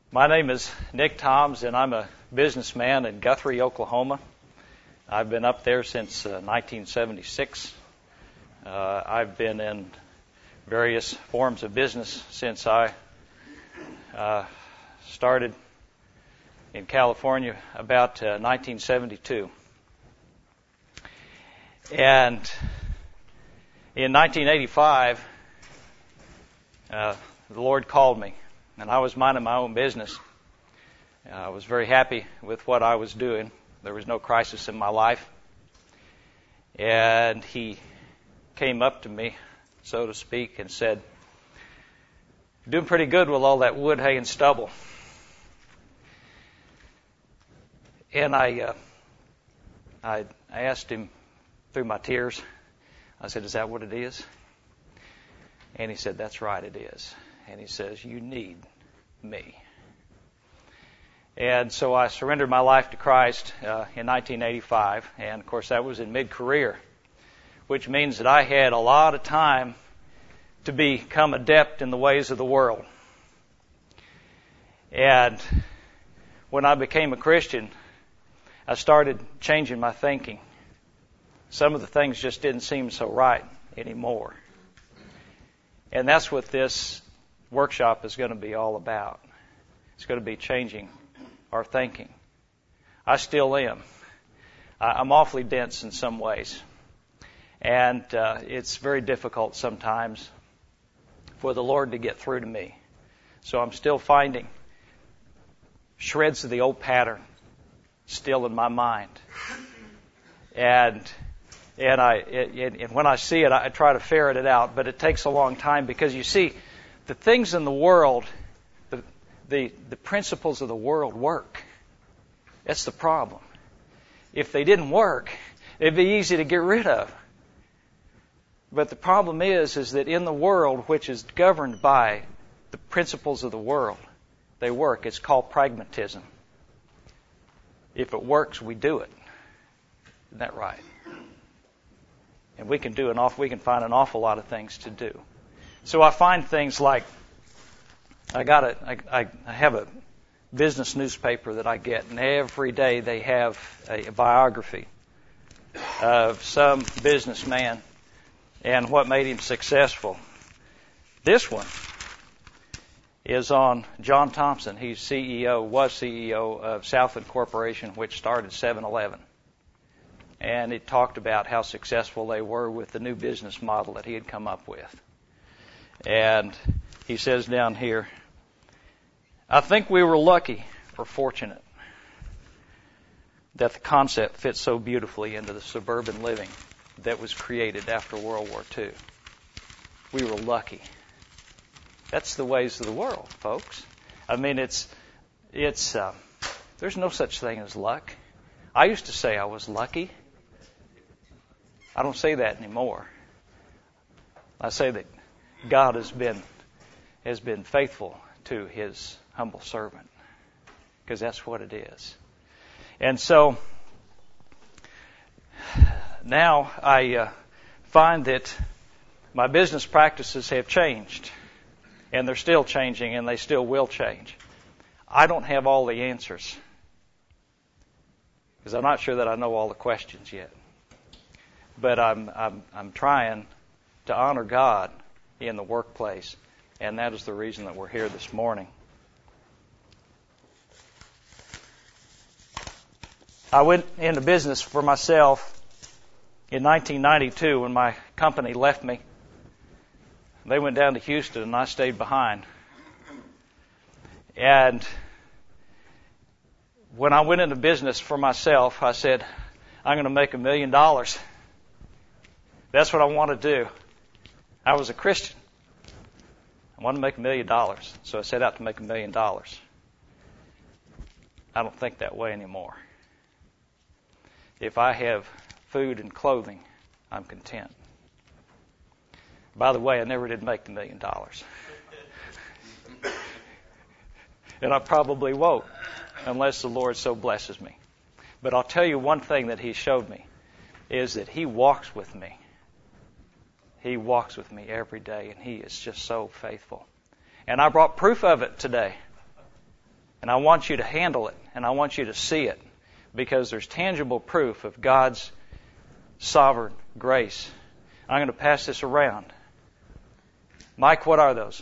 My name is Nick Toms, and I'm a businessman in Guthrie, Oklahoma. I've been up there since 1976. I've been in various forms of business since I started in California about 1972. And in 1985, the Lord called me, and I was minding my own business. I was very happy with what I was doing. There was no crisis in my life. And He came up to me, so to speak, and said, "You're doing pretty good with all that wood, hay, and stubble." And I asked Him through my tears, I said, "Is that what it is?" And He said, "That's right, it is." And He says, "You need me." And so I surrendered my life to Christ in 1985. And, of course, that was in mid-career, which means that I had a lot of time to become adept in the ways of the world. And when I became a Christian, I started changing my thinking. Some of the things just didn't seem so right anymore. And that's what this workshop is going to be all about. It's going to be changing our thinking. I still am. I'm awfully dense in some ways. And it's very difficult sometimes for the Lord to get through to me. So I'm still finding shreds of the old pattern still in my mind. And when I see it, I try to ferret it out, but it takes a long time because you see, the things in the world, the principles of the world work. That's the problem. If they didn't work, it'd be easy to get rid of. But the problem is that in the world, which is governed by the principles of the world, they work. It's called pragmatism. If it works, we do it. Isn't that right? And we can find an awful lot of things to do. So I find things like I have a business newspaper that I get, and every day they have a biography of some businessman and what made him successful. This one is on John Thompson. He's was CEO of Southland Corporation, which started 7-Eleven. And it talked about how successful they were with the new business model that he had come up with. And he says down here, "I think we were lucky or fortunate that the concept fits so beautifully into the suburban living that was created after World War II. We were lucky." That's the ways of the world, folks. I mean, there's no such thing as luck. I used to say I was lucky. I don't say that anymore. I say that God has been faithful to His humble servant, because that's what it is. And so now I find that my business practices have changed, and they're still changing, and they still will change. I don't have all the answers, because I'm not sure that I know all the questions yet. But I'm trying to honor God in the workplace, and that is the reason that we're here this morning. I went into business for myself in 1992 when my company left me. They went down to Houston, and I stayed behind. And when I went into business for myself, I said, "I'm going to make $1 million. That's what I want to do." I was a Christian. I wanted to make $1 million, so I set out to make $1 million. I don't think that way anymore. If I have food and clothing, I'm content. By the way, I never did make the $1 million. And I probably won't, unless the Lord so blesses me. But I'll tell you one thing that He showed me, is that He walks with me. He walks with me every day, and He is just so faithful. And I brought proof of it today. And I want you to handle it, and I want you to see it, because there's tangible proof of God's sovereign grace. I'm going to pass this around. Mike, what are those?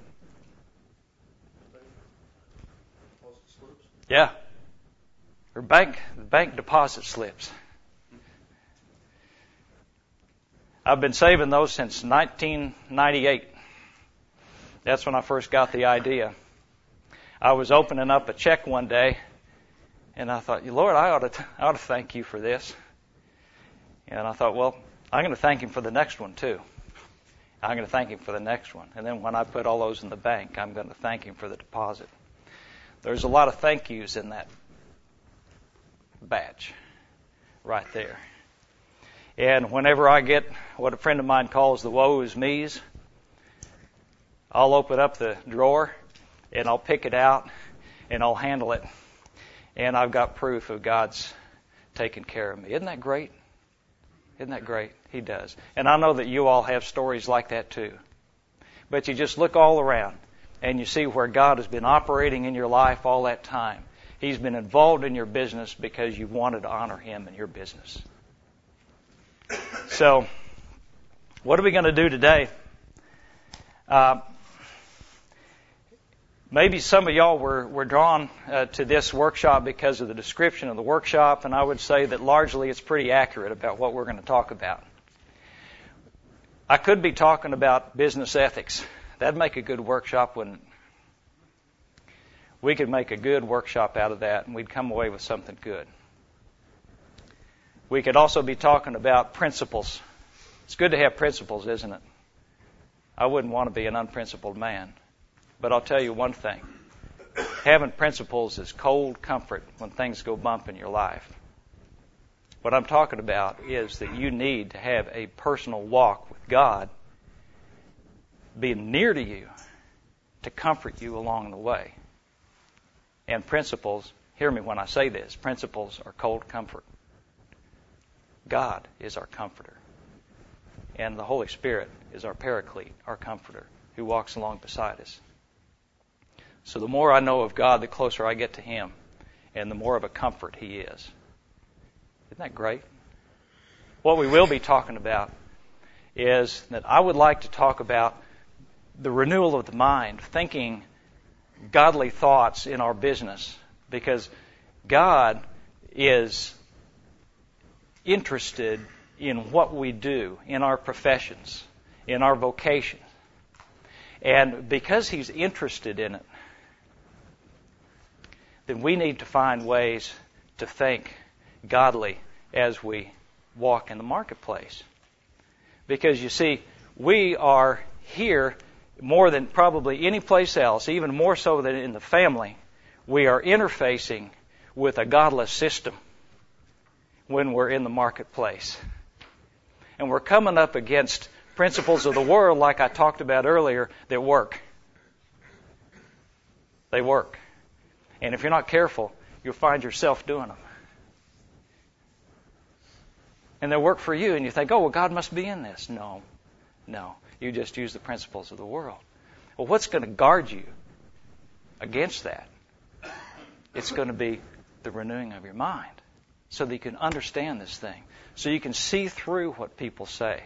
Yeah. They're bank deposit slips. I've been saving those since 1998. That's when I first got the idea. I was opening up a check one day, and I thought, Lord, I ought to thank you for this. And I thought, well, I'm going to thank Him for the next one too. I'm going to thank Him for the next one. And then when I put all those in the bank, I'm going to thank Him for the deposit. There's a lot of thank yous in that batch right there. And whenever I get what a friend of mine calls the woe is me's, I'll open up the drawer and I'll pick it out and I'll handle it. And I've got proof of God's taking care of me. Isn't that great? Isn't that great? He does. And I know that you all have stories like that too. But you just look all around and you see where God has been operating in your life all that time. He's been involved in your business because you wanted to honor Him in your business. So, what are we going to do today? Maybe some of y'all were drawn to this workshop because of the description of the workshop, and I would say that largely it's pretty accurate about what we're going to talk about. I could be talking about business ethics. That'd make a good workshop, wouldn't it? We could make a good workshop out of that, and we'd come away with something good. We could also be talking about principles. It's good to have principles, isn't it? I wouldn't want to be an unprincipled man. But I'll tell you one thing. Having principles is cold comfort when things go bump in your life. What I'm talking about is that you need to have a personal walk with God being near to you to comfort you along the way. And principles, hear me when I say this, principles are cold comfort. God is our comforter. And the Holy Spirit is our paraclete, our comforter, who walks along beside us. So the more I know of God, the closer I get to Him, and the more of a comfort He is. Isn't that great? What we will be talking about is that I would like to talk about the renewal of the mind, thinking godly thoughts in our business, because God is interested in what we do, in our professions, in our vocation. And because He's interested in it, then we need to find ways to think godly as we walk in the marketplace. Because you see, we are here more than probably any place else, even more so than in the family. We are interfacing with a godless system when we're in the marketplace. And we're coming up against principles of the world, like I talked about earlier, that work. They work. And if you're not careful, you'll find yourself doing them. And they work for you, and you think, oh, well, God must be in this. No. You just use the principles of the world. Well, what's going to guard you against that? It's going to be the renewing of your mind so that you can understand this thing, so you can see through what people say.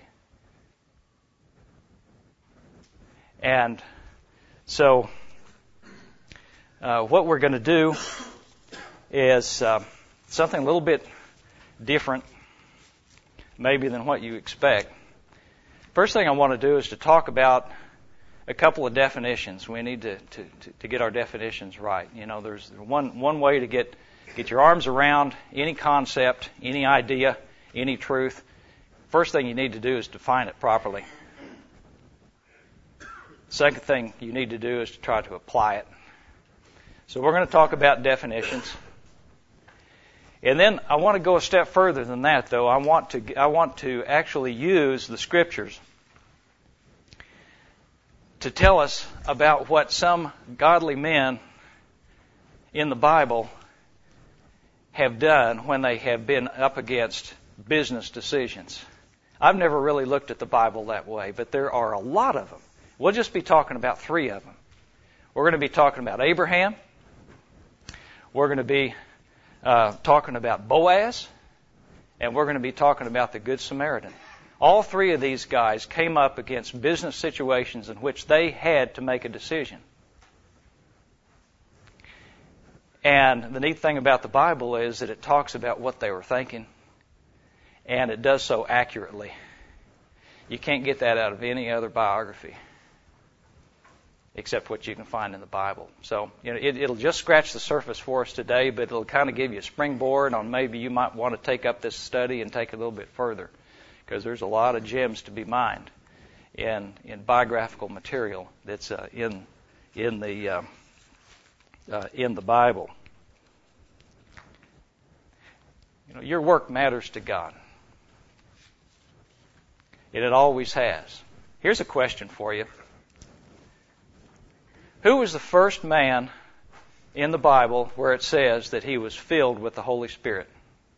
And so what we're going to do is something a little bit different maybe than what you expect. First thing I want to do is to talk about a couple of definitions. We need to get our definitions right. You know, there's one way to get your arms around any concept, any idea, any truth. First thing you need to do is define it properly. Second thing you need to do is to try to apply it. So we're going to talk about definitions. And then I want to go a step further than that, though. I want to actually use the Scriptures to tell us about what some godly men in the Bible have done when they have been up against business decisions. I've never really looked at the Bible that way, but there are a lot of them. We'll just be talking about 3 of them. We're going to be talking about Abraham, we're going to be talking about Boaz, and we're going to be talking about the Good Samaritan. All three of these guys came up against business situations in which they had to make a decision. And the neat thing about the Bible is that it talks about what they were thinking, and it does so accurately. You can't get that out of any other biography except what you can find in the Bible. So, it'll just scratch the surface for us today, but it'll kind of give you a springboard on maybe you might want to take up this study and take it a little bit further, because there's a lot of gems to be mined in biographical material that's in the Bible. Your work matters to God, and it always has. Here's a question for you. Who was the first man in the Bible where it says that he was filled with the Holy Spirit?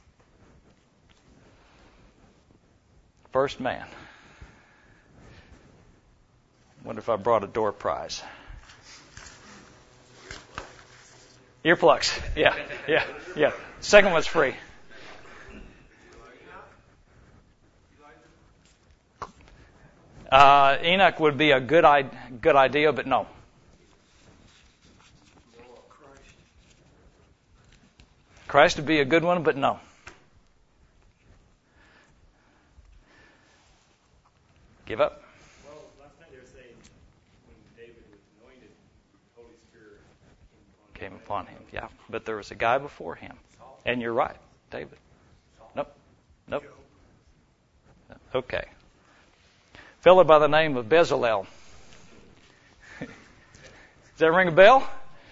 First man. Wonder if I brought a door prize. Earplugs. Yeah. Second one's free. Enoch would be a good idea, but no. Christ would be a good one, but no. Give up. Well, last night they were saying when David was anointed, the Holy Spirit came upon him. Yeah, but there was a guy before him. And you're right, David. Nope. Okay. Fellow by the name of Bezalel. Does that ring a bell?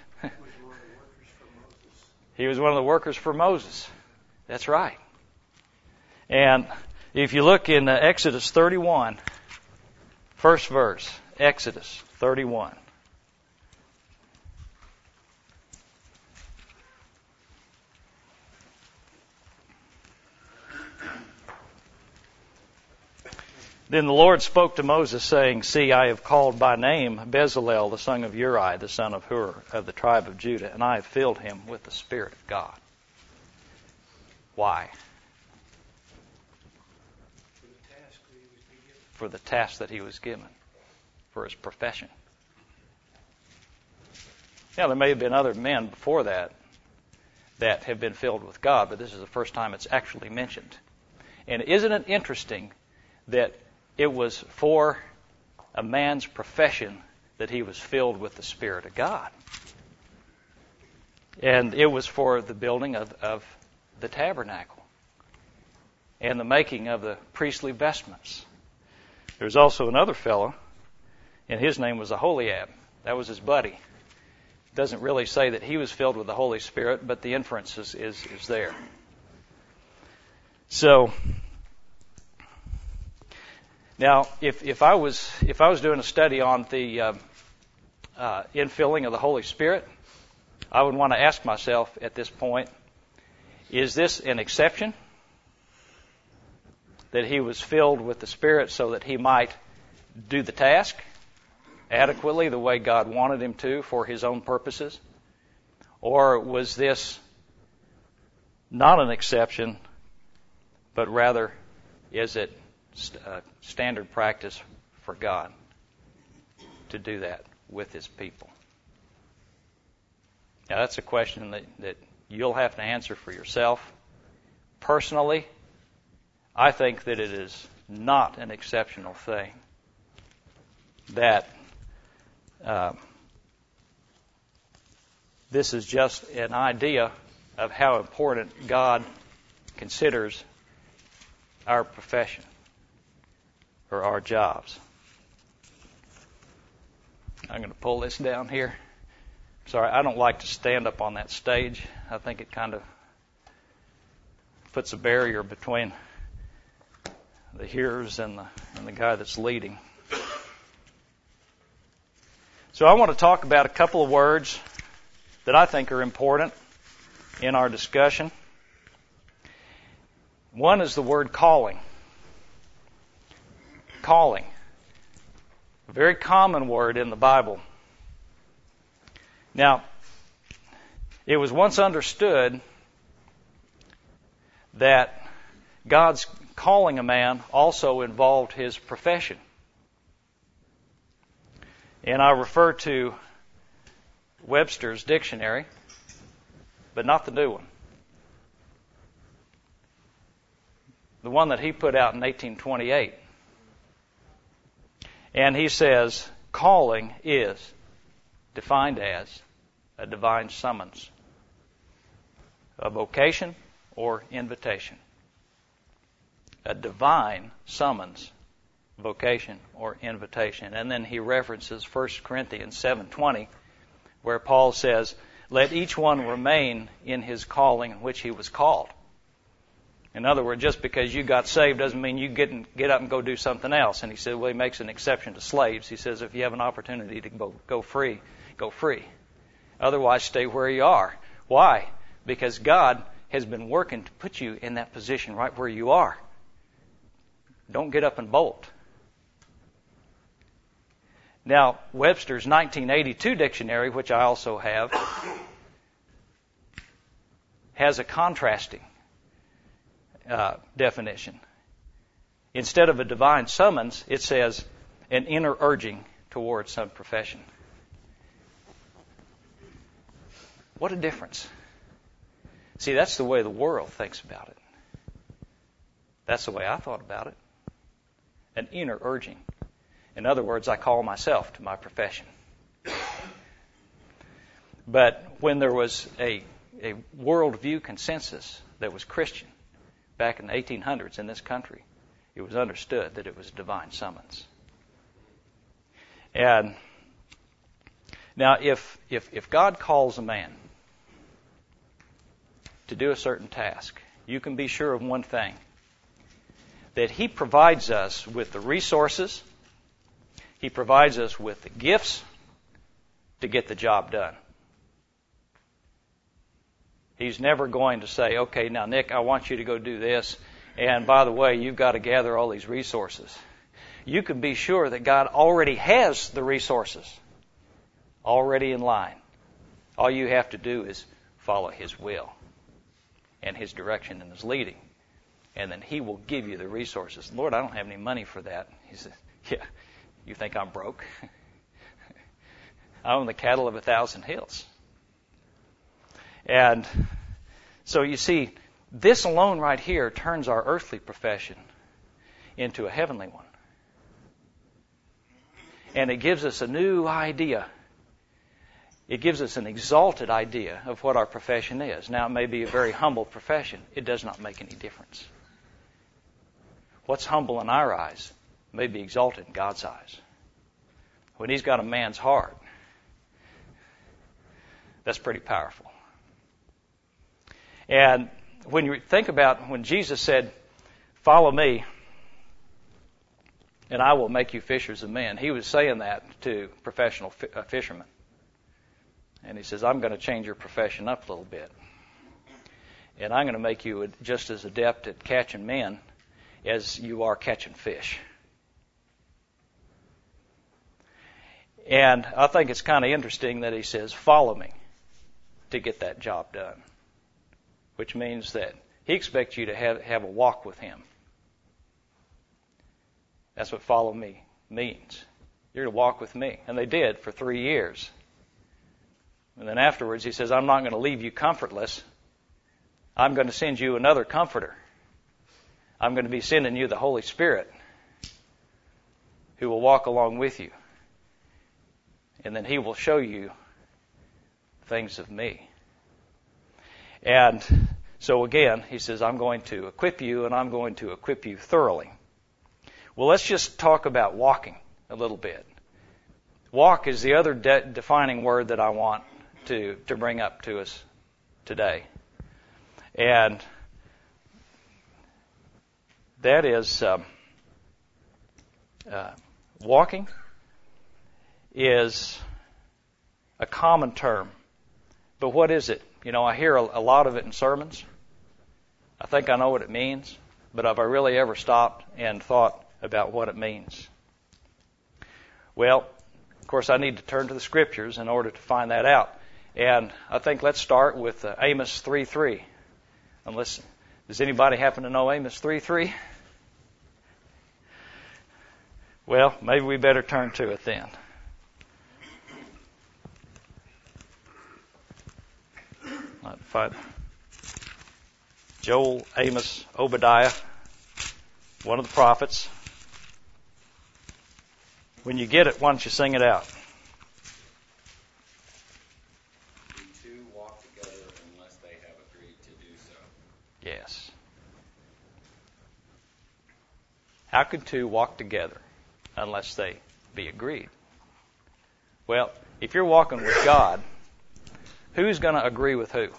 He was one of the workers for Moses. That's right. And if you look in Exodus 31, first verse, Exodus 31. Then the Lord spoke to Moses, saying, See, I have called by name Bezalel, the son of Uri, the son of Hur, of the tribe of Judah, and I have filled him with the Spirit of God. Why? For the task that he was given, for his profession. Now, there may have been other men before that have been filled with God, but this is the first time it's actually mentioned. And isn't it interesting that it was for a man's profession that he was filled with the Spirit of God? And it was for the building of the tabernacle and the making of the priestly vestments. There was also another fellow, and his name was Aholiab. That was his buddy. It doesn't really say that he was filled with the Holy Spirit, but the inference is there. So, now, if I was doing a study on the infilling of the Holy Spirit, I would want to ask myself at this point, is this an exception? That he was filled with the Spirit so that he might do the task adequately the way God wanted him to for his own purposes? Or was this not an exception, but rather is it standard practice for God to do that with his people? Now, that's a question that you'll have to answer for yourself. Personally, I think that it is not an exceptional thing that this is just an idea of how important God considers our profession or our jobs. I'm going to pull this down here. Sorry, I don't like to stand up on that stage. I think it kind of puts a barrier between the hearers and the guy that's leading. So I want to talk about a couple of words that I think are important in our discussion. One is the word calling. Calling. A very common word in the Bible. Now, It was once understood that God's calling a man also involved his profession. And I refer to Webster's dictionary, but not the new one. The one that he put out in 1828. And he says, calling is defined as a divine summons, a vocation or invitation. A divine summons, vocation or invitation. And then he references 1 Corinthians 7:20, where Paul says, let each one remain in his calling in which he was called. In other words, just because you got saved doesn't mean you get up and go do something else. And he said, well, he makes an exception to slaves. He says, if you have an opportunity to go free, go free. Otherwise, stay where you are. Why? Because God has been working to put you in that position right where you are. Don't get up and bolt. Now, Webster's 1982 dictionary, which I also have, has a contrasting definition. Instead of a divine summons, it says an inner urging towards some profession. What a difference. See, that's the way the world thinks about it. That's the way I thought about it. An inner urging. In other words, I call myself to my profession. But when there was a worldview consensus that was Christian back in the 1800s in this country, it was understood that it was a divine summons. And now, if God calls a man to do a certain task, you can be sure of one thing, that He provides us with the resources, He provides us with the gifts to get the job done. He's never going to say, okay, now Nick, I want you to go do this, and by the way, you've got to gather all these resources. You can be sure that God already has the resources already in line. All you have to do is follow His will and His direction and His leading. And then He will give you the resources. Lord, I don't have any money for that. He says, yeah, you think I'm broke? I own the cattle of 1,000 hills. And so you see, this alone right here turns our earthly profession into a heavenly one. And it gives us a new idea. It gives us an exalted idea of what our profession is. Now, it may be a very humble profession. It does not make any difference. What's humble in our eyes may be exalted in God's eyes. When He's got a man's heart, that's pretty powerful. And when you think about when Jesus said, follow me, and I will make you fishers of men, He was saying that to professional fishermen. And He says, I'm going to change your profession up a little bit. And I'm going to make you just as adept at catching men as you are catching fish. And I think it's kind of interesting that He says, follow me to get that job done. Which means that He expects you to have a walk with Him. That's what follow me means. You're to walk with me. And they did for 3 years. And then afterwards He says, I'm not going to leave you comfortless. I'm going to send you another comforter. I'm going to be sending you the Holy Spirit who will walk along with you. And then He will show you things of me. And so again, He says, I'm going to equip you, and I'm going to equip you thoroughly. Well, let's just talk about walking a little bit. Walk is the other defining word that I want to bring up to us today. And that is, walking is a common term. But what is it? You know, I hear a lot of it in sermons. I think I know what it means, but have I really ever stopped and thought about what it means? Well, of course, I need to turn to the Scriptures in order to find that out. And I think let's start with Amos 3:3. Unless, does anybody happen to know Amos 3:3? Well, maybe we better turn to it then. Joel, Amos, Obadiah, one of the prophets. When you get it, why don't you sing it out? The two walk together unless they have agreed to do so. Yes. How could two walk together unless they be agreed? Well, if you're walking with God, who's going to agree with who?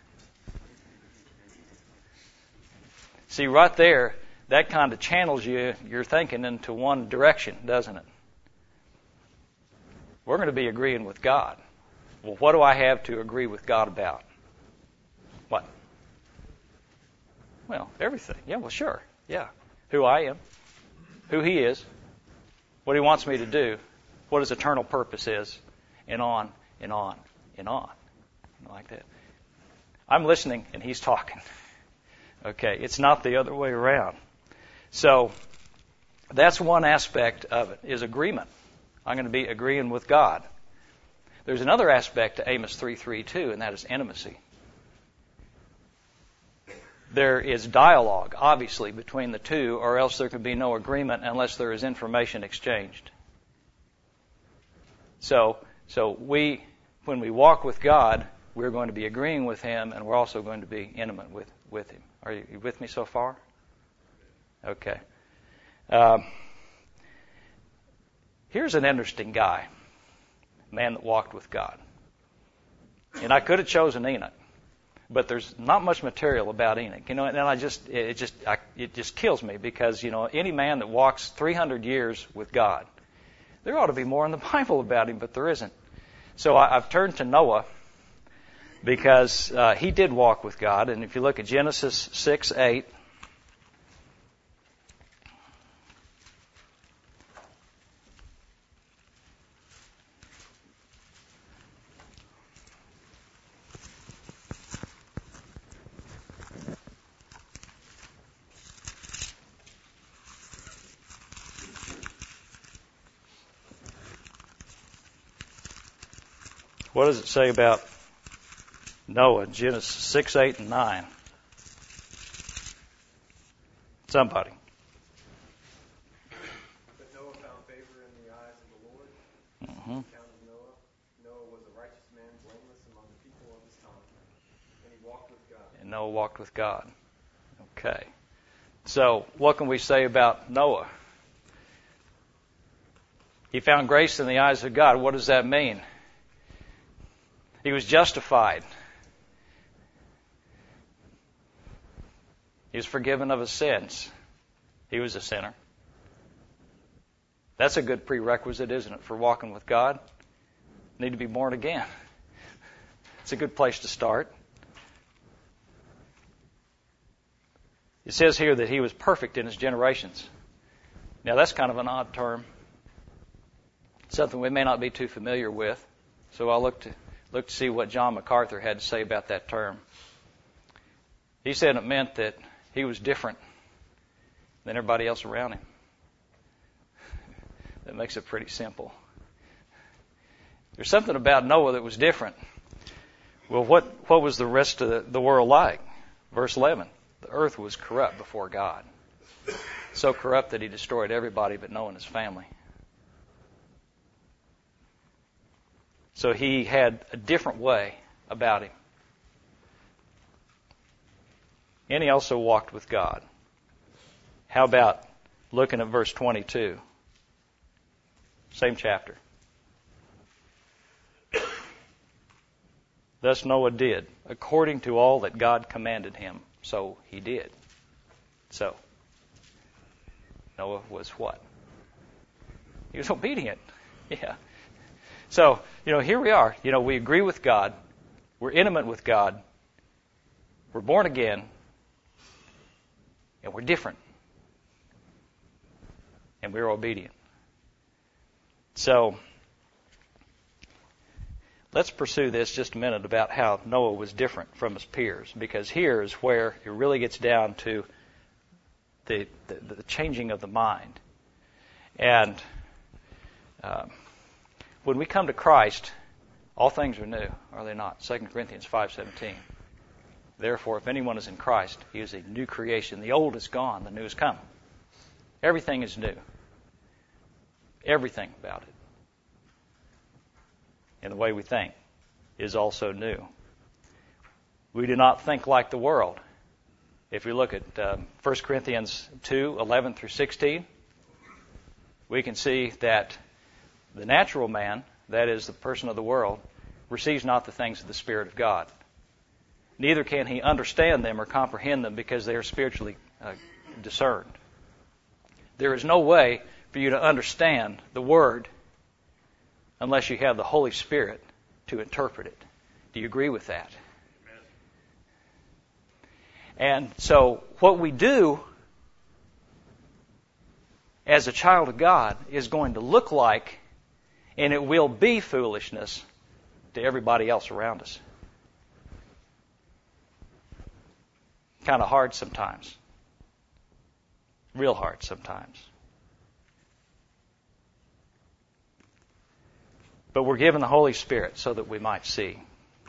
See, right there, that kind of channels your thinking into one direction, doesn't it? We're going to be agreeing with God. Well, what do I have to agree with God about? What? Well, everything. Yeah, well, sure. Yeah. Who I am, who He is, what He wants me to do, what His eternal purpose is, and on and on and on. Like that. I'm listening and He's talking. Okay, it's not the other way around. So that's one aspect of it, is agreement. I'm going to be agreeing with God. There's another aspect to Amos 3:3 too, and that is intimacy. There is dialogue, obviously, between the two, or else there can be no agreement unless there is information exchanged. So when we walk with God, we're going to be agreeing with Him, and we're also going to be intimate with Him. Are you with me so far? Okay. Here's an interesting guy, a man that walked with God. And I could have chosen Enoch, but there's not much material about Enoch. And it just kills me because, any man that walks 300 years with God, there ought to be more in the Bible about him, but there isn't. So I've turned to Noah because he did walk with God. And if you look at Genesis 6:8, what does it say about Noah? Genesis 6:8 and 9. Somebody. But Noah found favor in the eyes of the Lord. Mm-hmm. The account of Noah. Noah was a righteous man, blameless among the people of his time. And he walked with God. And Noah walked with God. Okay. So, what can we say about Noah? He found grace in the eyes of God. What does that mean? He was justified. He was forgiven of his sins. He was a sinner. That's a good prerequisite, isn't it, for walking with God? Need to be born again. It's a good place to start. It says here that he was perfect in his generations. Now, that's kind of an odd term. Something we may not be too familiar with. So I'll look to see what John MacArthur had to say about that term. He said it meant that he was different than everybody else around him. That makes it pretty simple. There's something about Noah that was different. Well, what was the rest of the world like? Verse 11, the earth was corrupt before God. So corrupt that He destroyed everybody but Noah and his family. So he had a different way about him. And he also walked with God. How about looking at verse 22? Same chapter. Thus Noah did, according to all that God commanded him, so he did. So, Noah was what? He was obedient. Yeah. So, here we are. We agree with God. We're intimate with God. We're born again. And we're different. And we're obedient. So, let's pursue this just a minute about how Noah was different from his peers, because here is where it really gets down to the changing of the mind. And when we come to Christ, all things are new, are they not? 2 Corinthians 5:17. Therefore, if anyone is in Christ, he is a new creation. The old is gone, the new is come. Everything is new. Everything about it. And the way we think is also new. We do not think like the world. If we look at 1 Corinthians 2:11 through 16, we can see that the natural man, that is the person of the world, receives not the things of the Spirit of God. Neither can he understand them or comprehend them because they are spiritually discerned. There is no way for you to understand the Word unless you have the Holy Spirit to interpret it. Do you agree with that? Amen. And so what we do as a child of God is going to look like, and it will be foolishness to everybody else around us. Kind of hard sometimes. Real hard sometimes. But we're given the Holy Spirit so that we might see.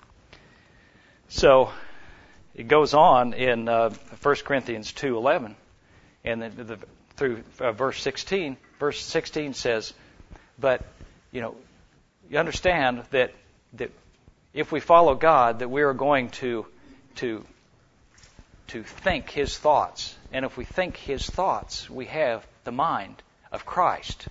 So it goes on in 1 Corinthians 2:11, and then through verse 16. Verse 16 says, "But you understand that if we follow God, that we are going to think His thoughts, and if we think His thoughts, we have the mind of Christ."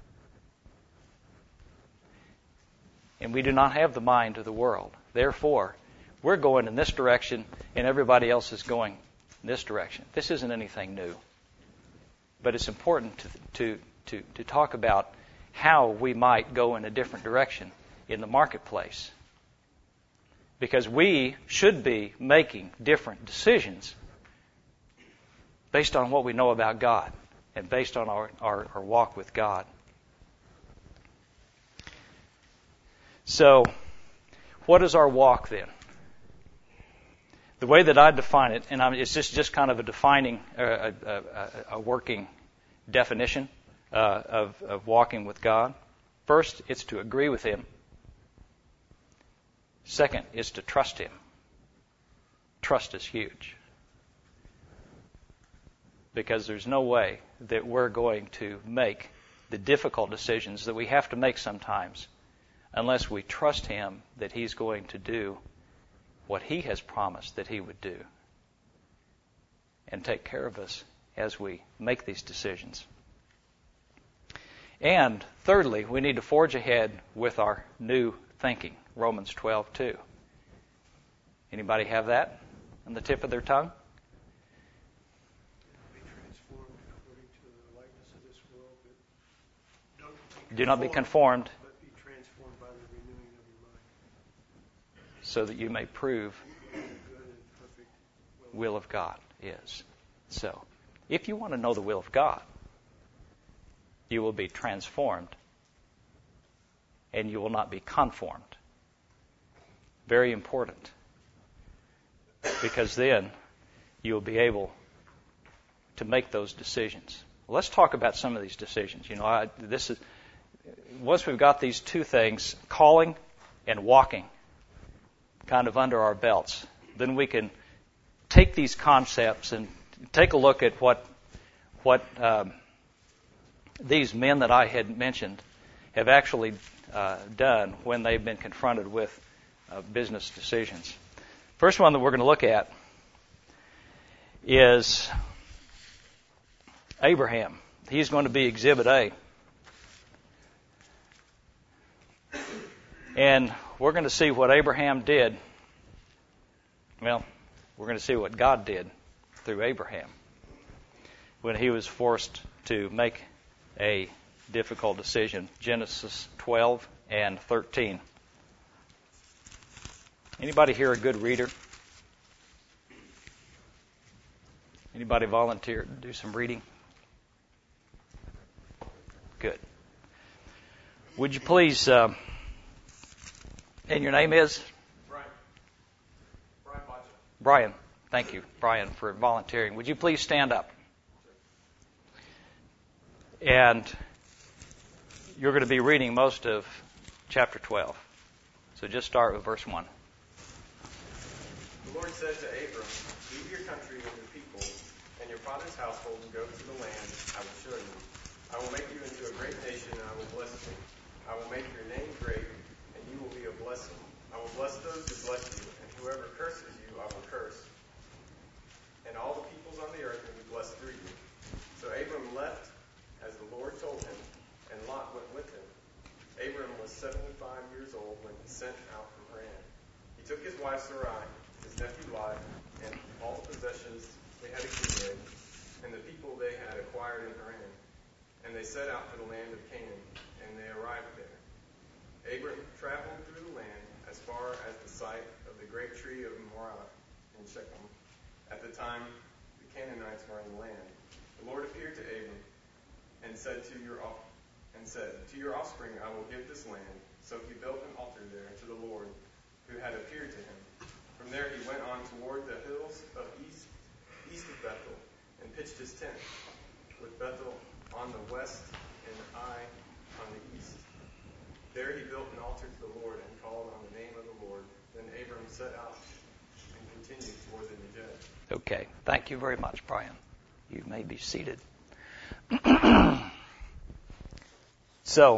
And we do not have the mind of the world. Therefore, we're going in this direction, and everybody else is going in this direction. This isn't anything new. But it's important to talk about how we might go in a different direction in the marketplace. Because we should be making different decisions based on what we know about God and based on our walk with God. So, what is our walk then? The way that I define it, and it's just kind of a defining, a working definition of walking with God. First, it's to agree with Him. Second, is to trust Him. Trust is huge. Because there's no way that we're going to make the difficult decisions that we have to make sometimes unless we trust Him that He's going to do what He has promised that He would do and take care of us as we make these decisions. And thirdly, we need to forge ahead with our new thinking. Romans 12:2. Anybody have that on the tip of their tongue? Be transformed according to the likeness of this world, but don't Do not be conformed, but be transformed by the renewing of your mind, so that you may prove what the good and perfect will of God is. So, if you want to know the will of God, you will be transformed, and you will not be conformed. Very important, because then you will be able to make those decisions. Well, let's talk about some of these decisions. Once we've got these two things, calling and walking, kind of under our belts, then we can take these concepts and take a look at what these men that I had mentioned have actually done when they've been confronted with business decisions. First one that we're going to look at is Abraham. He's going to be Exhibit A. And we're going to see what Abraham did. Well, we're going to see what God did through Abraham when he was forced to make a difficult decision. Genesis 12 and 13. Anybody here a good reader? Anybody volunteer to do some reading? Good. Would you please And your name is? Brian. Brian Botcha. Brian. Thank you, Brian, for volunteering. Would you please stand up? And you're going to be reading most of chapter 12. So just start with verse 1. The Lord said to Abram, leave your country and your people and your father's household and go to the land I will show you. I will make you into a great nation and I will bless you. I will make your name great and you will be a blessing. I will bless those who bless you, and whoever curses you I will curse. And all the peoples on the earth will be blessed through you. So Abram left as the Lord told him, and Lot went with him. Abram was 75 years old when he set out from Haran. He took his wife Sarai, his nephew Lot, and all the possessions they had accumulated, and the people they had acquired in Haran. And they set out for the land of Canaan, and they arrived there. Abram traveled through the land as far as the site of the great tree of Morah in Shechem. At the time, the Canaanites were in the land. The Lord appeared to Abram and said, To your offspring I will give this land. So he built an altar there to the Lord who had appeared to him. From there he went on toward the hills of east of Bethel, and pitched his tent, with Bethel on the west and Ai on the east. There he built an altar to the Lord and called on the name of the Lord. Then Abram set out and continued toward the Negev. Okay. Thank you very much, Brian. You may be seated. So,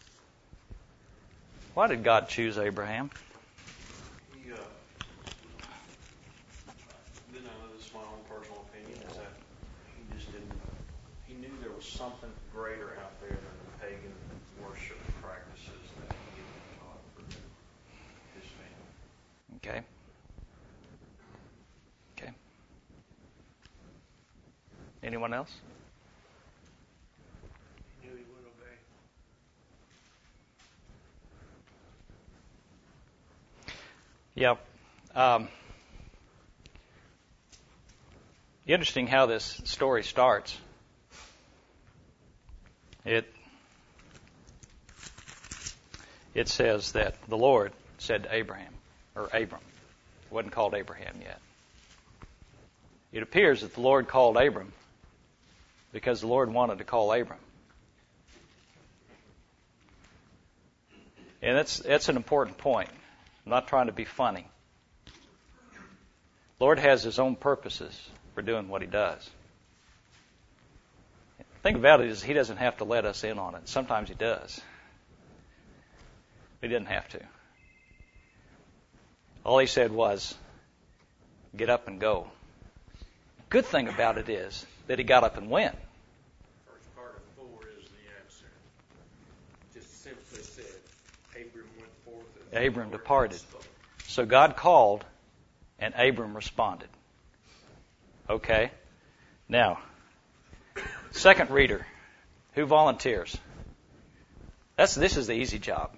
why did God choose Abraham? He, then this is my own personal opinion, is that he knew there was something greater out there than the pagan worship practices that he had been taught for his family. Okay. Okay. Anyone else? He knew he would obey. Yeah. Interesting how this story starts. It says that the Lord said to Abraham, or Abram. It wasn't called Abraham yet. It appears that the Lord called Abram because the Lord wanted to call Abram. And that's an important point. I'm not trying to be funny. Lord has His own purposes for doing what He does. The thing about it is He doesn't have to let us in on it. Sometimes He does. He didn't have to. All He said was, get up and go. Good thing about it is that He got up and went. First part of 4 is the answer. Just simply said, Abram went forth. Abram departed. So God called, and Abram responded. Okay. Now, second reader, who volunteers? This is the easy job.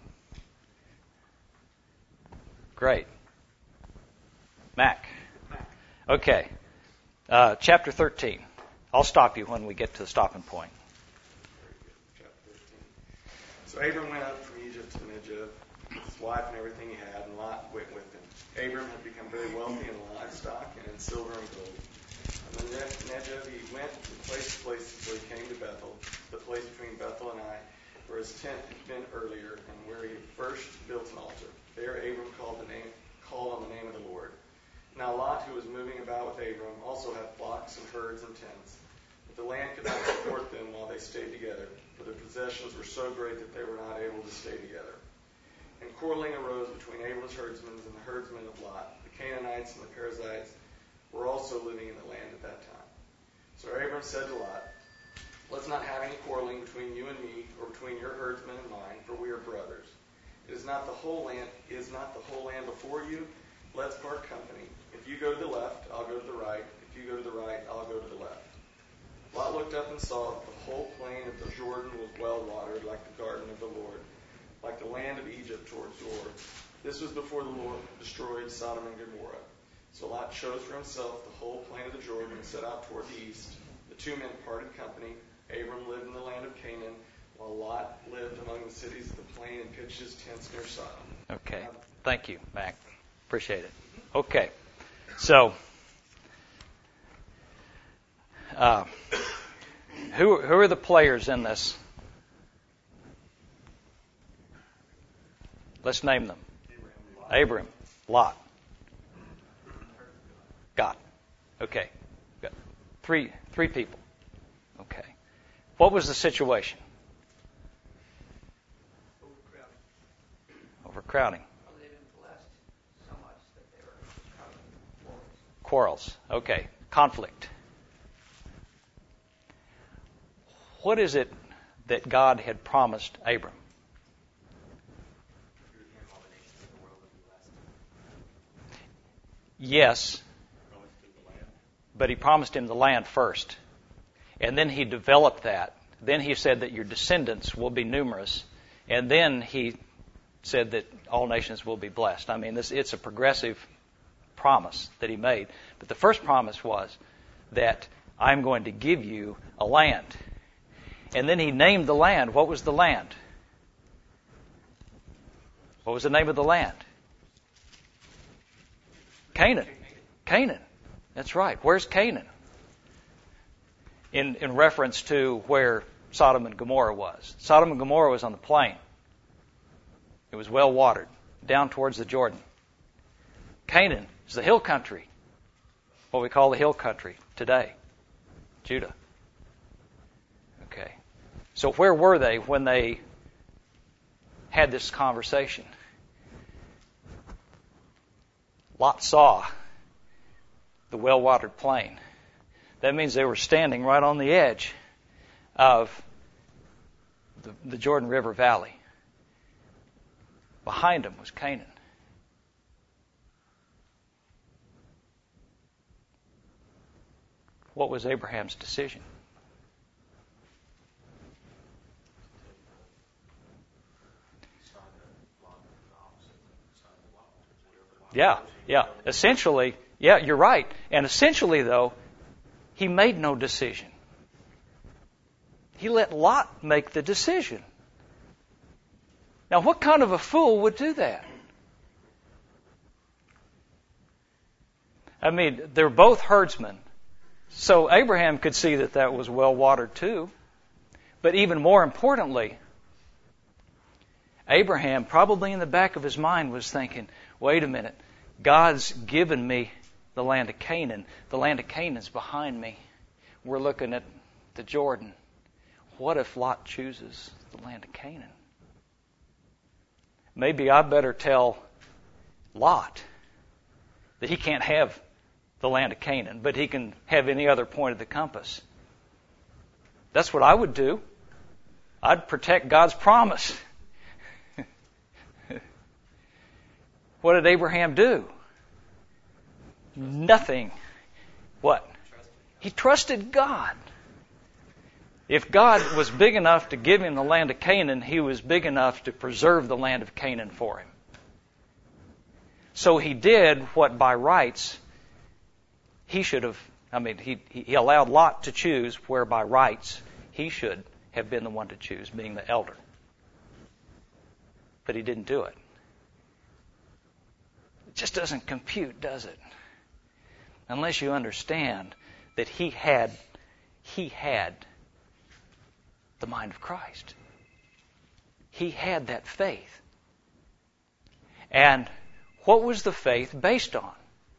Great. Mac. Okay. Chapter 13. I'll stop you when we get to the stopping point. Chapter 13. So Abram went up from Egypt to Negev, with his wife and everything he had, and Lot went with him. Abram had become very wealthy in livestock and in silver and gold. And then Negev he went from place to place until he came to Bethel, the place between Bethel and Ai, where his tent had been earlier, and where he first built an altar. There Abram called on the name of the Lord. Now Lot, who was moving about with Abram, also had flocks and herds and tents. But the land could not support them while they stayed together, for their possessions were so great that they were not able to stay together. And quarreling arose between Abram's herdsmen and the herdsmen of Lot. The Canaanites and the Perizzites were also living in the land at that time. So Abram said to Lot, let's not have any quarreling between you and me, or between your herdsmen and mine, for we are brothers. Is not the whole land before you? Let's part company. If you go to the left, I'll go to the right. If you go to the right, I'll go to the left. Lot looked up and saw that the whole plain of the Jordan was well watered, like the garden of the Lord, like the land of Egypt towards Zoar. This was before the Lord destroyed Sodom and Gomorrah. So Lot chose for himself the whole plain of the Jordan and set out toward the east. The two men parted company. Abram lived in the land of Canaan, while Lot lived among the cities of the plain and pitched his tents near Sodom. Okay. Thank you, Mac. Appreciate it. Okay. So, who are the players in this? Let's name them. Abraham, Lot, God. Okay. Got three people. Okay. What was the situation? Overcrowding. They've been blessed so much that they were causing Quarrels. Okay. Conflict. What is it that God had promised Abram? Yes, but he promised him the land first. And then he developed that. Then he said that your descendants will be numerous. And then he said that all nations will be blessed. I mean, it's a progressive promise that he made. But the first promise was that I'm going to give you a land. And then he named the land. What was the land? What was the name of the land? Canaan. Canaan. That's right. Where's Canaan? In reference to where Sodom and Gomorrah was. Sodom and Gomorrah was on the plain. It was well watered, down towards the Jordan. Canaan is the hill country, what we call the hill country today, Judah. Okay. So where were they when they had this conversation? Lot saw the well-watered plain. That means they were standing right on the edge of the Jordan River Valley. Behind them was Canaan. What was Abraham's decision? Yeah. Essentially, yeah, you're right. And essentially, though, he made no decision. He let Lot make the decision. Now, what kind of a fool would do that? I mean, they're both herdsmen. So Abraham could see that was well watered too. But even more importantly, Abraham, probably in the back of his mind, was thinking, wait a minute, God's given me the land of Canaan. The land of Canaan's behind me. We're looking at the Jordan. What if Lot chooses the land of Canaan? Maybe I better tell Lot that he can't have the land of Canaan, but he can have any other point of the compass. That's what I would do. I'd protect God's promise. What did Abraham do? Nothing. What? He trusted God. If God was big enough to give him the land of Canaan, he was big enough to preserve the land of Canaan for him. So he did what by rights he should have, he allowed Lot to choose where by rights he should have been the one to choose, being the elder. But he didn't do it. It just doesn't compute, does it? Unless you understand that he had the mind of Christ. He had that faith. And what was the faith based on?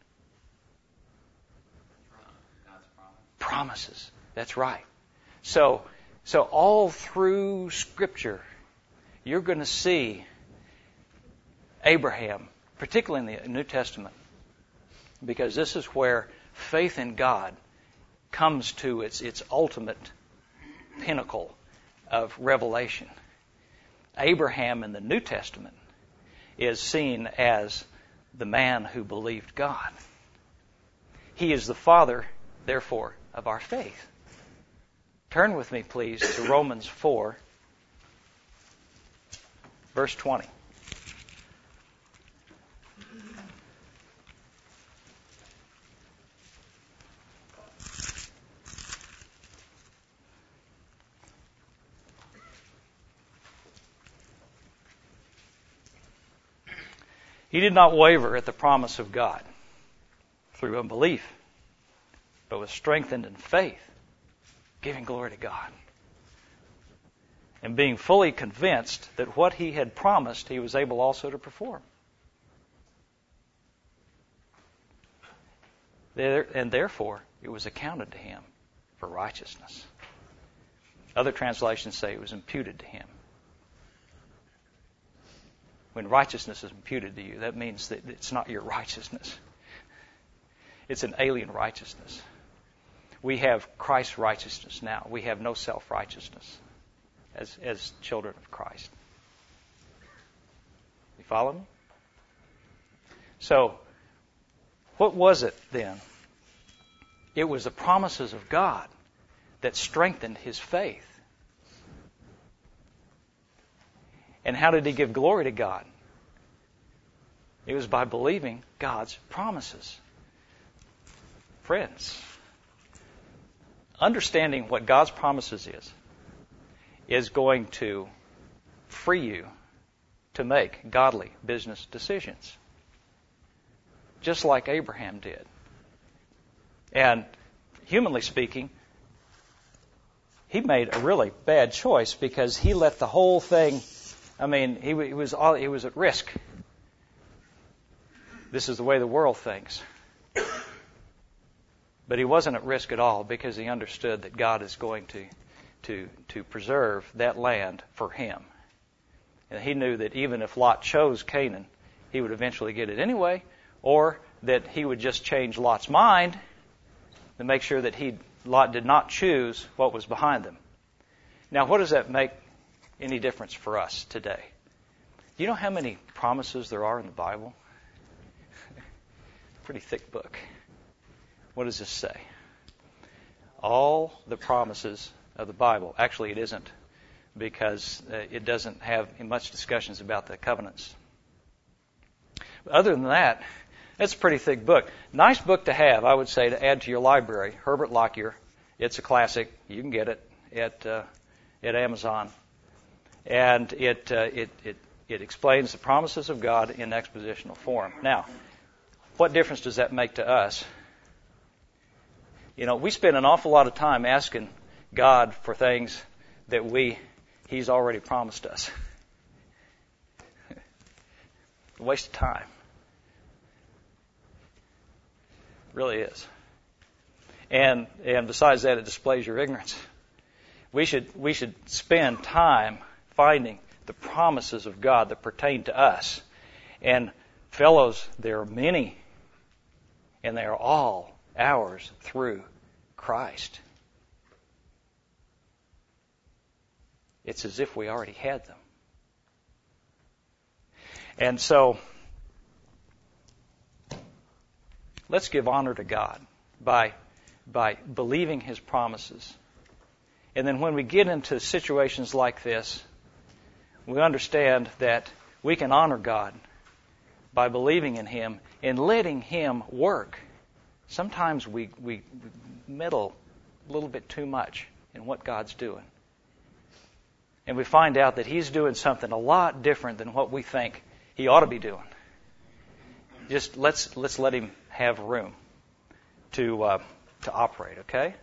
Promises. That's right. So all through Scripture, you're going to see Abraham, particularly in the New Testament, because this is where faith in God comes to its ultimate pinnacle of revelation. Abraham in the New Testament is seen as the man who believed God. He is the father, therefore, of our faith. Turn with me, please, to Romans 4, verse 20. He did not waver at the promise of God through unbelief, but was strengthened in faith, giving glory to God, and being fully convinced that what he had promised he was able also to perform. And therefore, it was accounted to him for righteousness. Other translations say it was imputed to him. When righteousness is imputed to you, that means that it's not your righteousness. It's an alien righteousness. We have Christ's righteousness now. We have no self-righteousness as children of Christ. You follow me? So, what was it then? It was the promises of God that strengthened his faith. And how did he give glory to God? It was by believing God's promises. Friends, understanding what God's promises is going to free you to make godly business decisions. Just like Abraham did. And humanly speaking, he made a really bad choice because he let the whole thing, he was at risk. This is the way the world thinks. But he wasn't at risk at all because he understood that God is going to preserve that land for him. And he knew that even if Lot chose Canaan, he would eventually get it anyway, or that he would just change Lot's mind to make sure that Lot did not choose what was behind them. Now, what does that make any difference for us today? Do you know how many promises there are in the Bible? Pretty thick book. What does this say? All the promises of the Bible. Actually, it isn't, because it doesn't have much discussions about the covenants. But other than that, it's a pretty thick book. Nice book to have, I would say, to add to your library. Herbert Lockyer. It's a classic. You can get it at Amazon. And it explains the promises of God in expositional form. Now, what difference does that make to us? We spend an awful lot of time asking God for things that He's already promised us. A waste of time. It really is. And besides that, it displays your ignorance. We should spend time finding the promises of God that pertain to us. And fellows, there are many, and they are all ours through Christ. It's as if we already had them. And so, let's give honor to God by believing His promises. And then when we get into situations like this, we understand that we can honor God by believing in Him and letting Him work. Sometimes we meddle a little bit too much in what God's doing. And we find out that He's doing something a lot different than what we think He ought to be doing. Just let's let Him have room to operate, okay?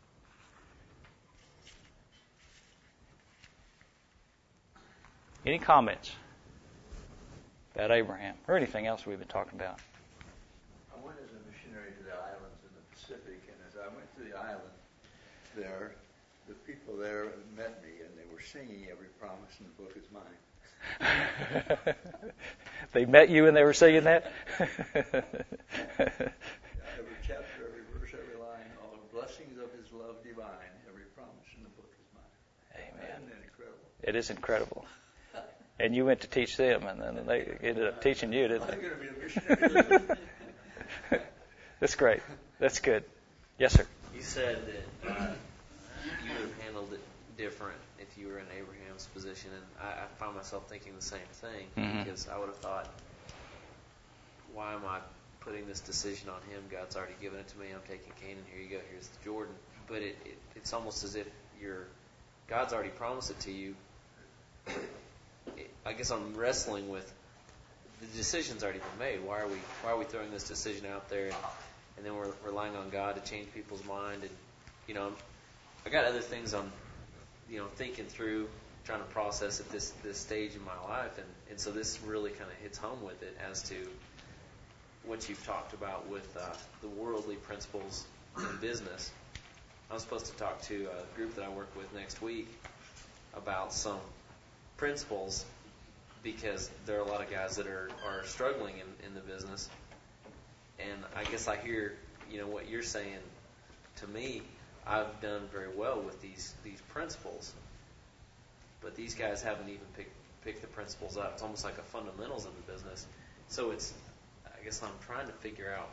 Any comments about Abraham or anything else we've been talking about? I went as a missionary to the islands in the Pacific, and as I went to the island there, the people there met me, and they were singing "Every Promise in the Book is Mine." They met you and they were singing that? Every chapter, every verse, every line, all the blessings of His love divine, every promise in the book is mine. Amen. Isn't that incredible? It is incredible. And you went to teach them, and then they ended up teaching you, didn't I'm they? going to be a missionary. That's great. That's good. Yes, sir. You said that you would have handled it different if you were in Abraham's position, and I find myself thinking the same thing, because I would have thought, why am I putting this decision on him? God's already given it to me. I'm taking Canaan. Here you go. Here's the Jordan. But it's almost as if God's already promised it to you. I guess I'm wrestling with the decision's already been made. Why are we throwing this decision out there and then we're relying on God to change people's mind? And I got other things I'm thinking through, trying to process at this stage in my life, and so this really kind of hits home with it as to what you've talked about with the worldly principles in business. I'm supposed to talk to a group that I work with next week about some principles, because there are a lot of guys that are struggling in the business. And I guess I hear, what you're saying to me. I've done very well with these principles, but these guys haven't even picked the principles up. It's almost like a fundamentals in the business. So I guess I'm trying to figure out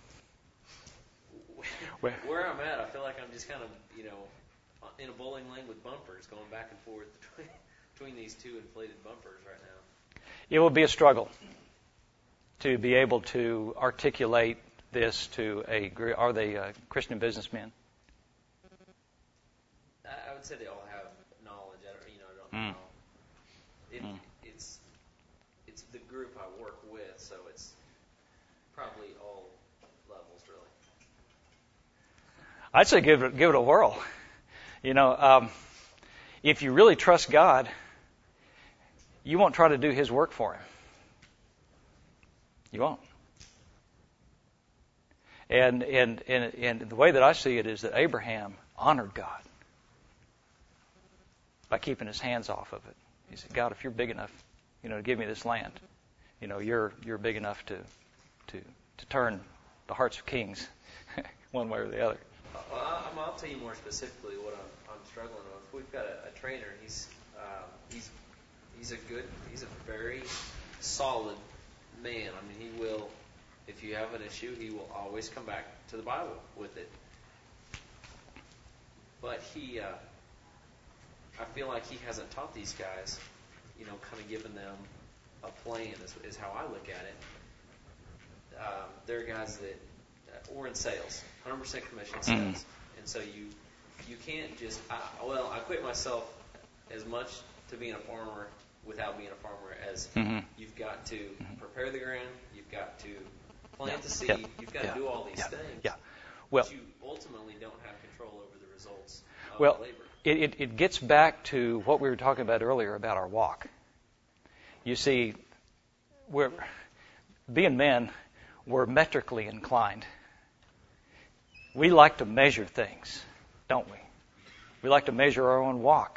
where I'm at. I feel like I'm just kind of, in a bowling lane with bumpers, going back and forth between these two inflated bumpers right now. It will be a struggle to be able to articulate this to are they Christian businessmen? I would say they all have knowledge. I don't know. It's the group I work with, so it's probably all levels, really. I'd say give it a whirl. If you really trust God, you won't try to do His work for Him. You won't. And the way that I see it is that Abraham honored God by keeping his hands off of it. He said, God, if you're big enough, to give me this land, you're big enough to turn the hearts of kings one way or the other. Well, I'll tell you more specifically what I'm struggling with. We've got a trainer. He's a very solid man. I mean, he will, if you have an issue, he will always come back to the Bible with it. But I feel like he hasn't taught these guys, kind of given them a plan is how I look at it. There are guys that, we're in sales, 100% commission sales. Mm-hmm. And so you can't just, I quit myself as much to being a farmer without being a farmer as you've got to prepare the ground, you've got to plant the seed, you've got to do all these things. Yeah. Well, but you ultimately don't have control over the results of the labor. It gets back to what we were talking about earlier about our walk. You see, being men, we're metrically inclined. We like to measure things, don't we? We like to measure our own walk.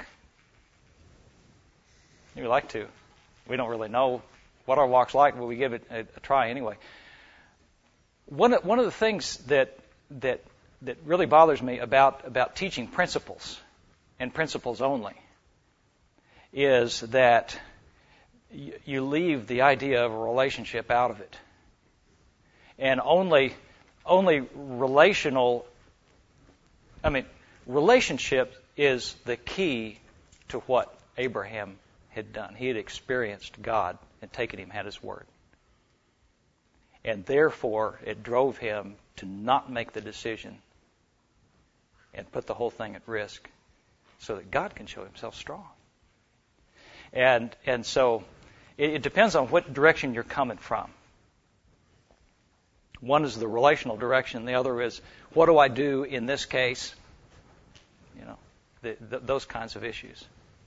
We like to. We don't really know what our walk's like, but we give it a try anyway. One of the things that really bothers me about teaching principles and principles only is that you leave the idea of a relationship out of it. And only relationship is the key to what Abraham had done. He had experienced God and taken Him at His word. And therefore, it drove him to not make the decision and put the whole thing at risk so that God can show Himself strong. And so it depends on what direction you're coming from. One is the relational direction. The other is, what do I do in this case? Those kinds of issues.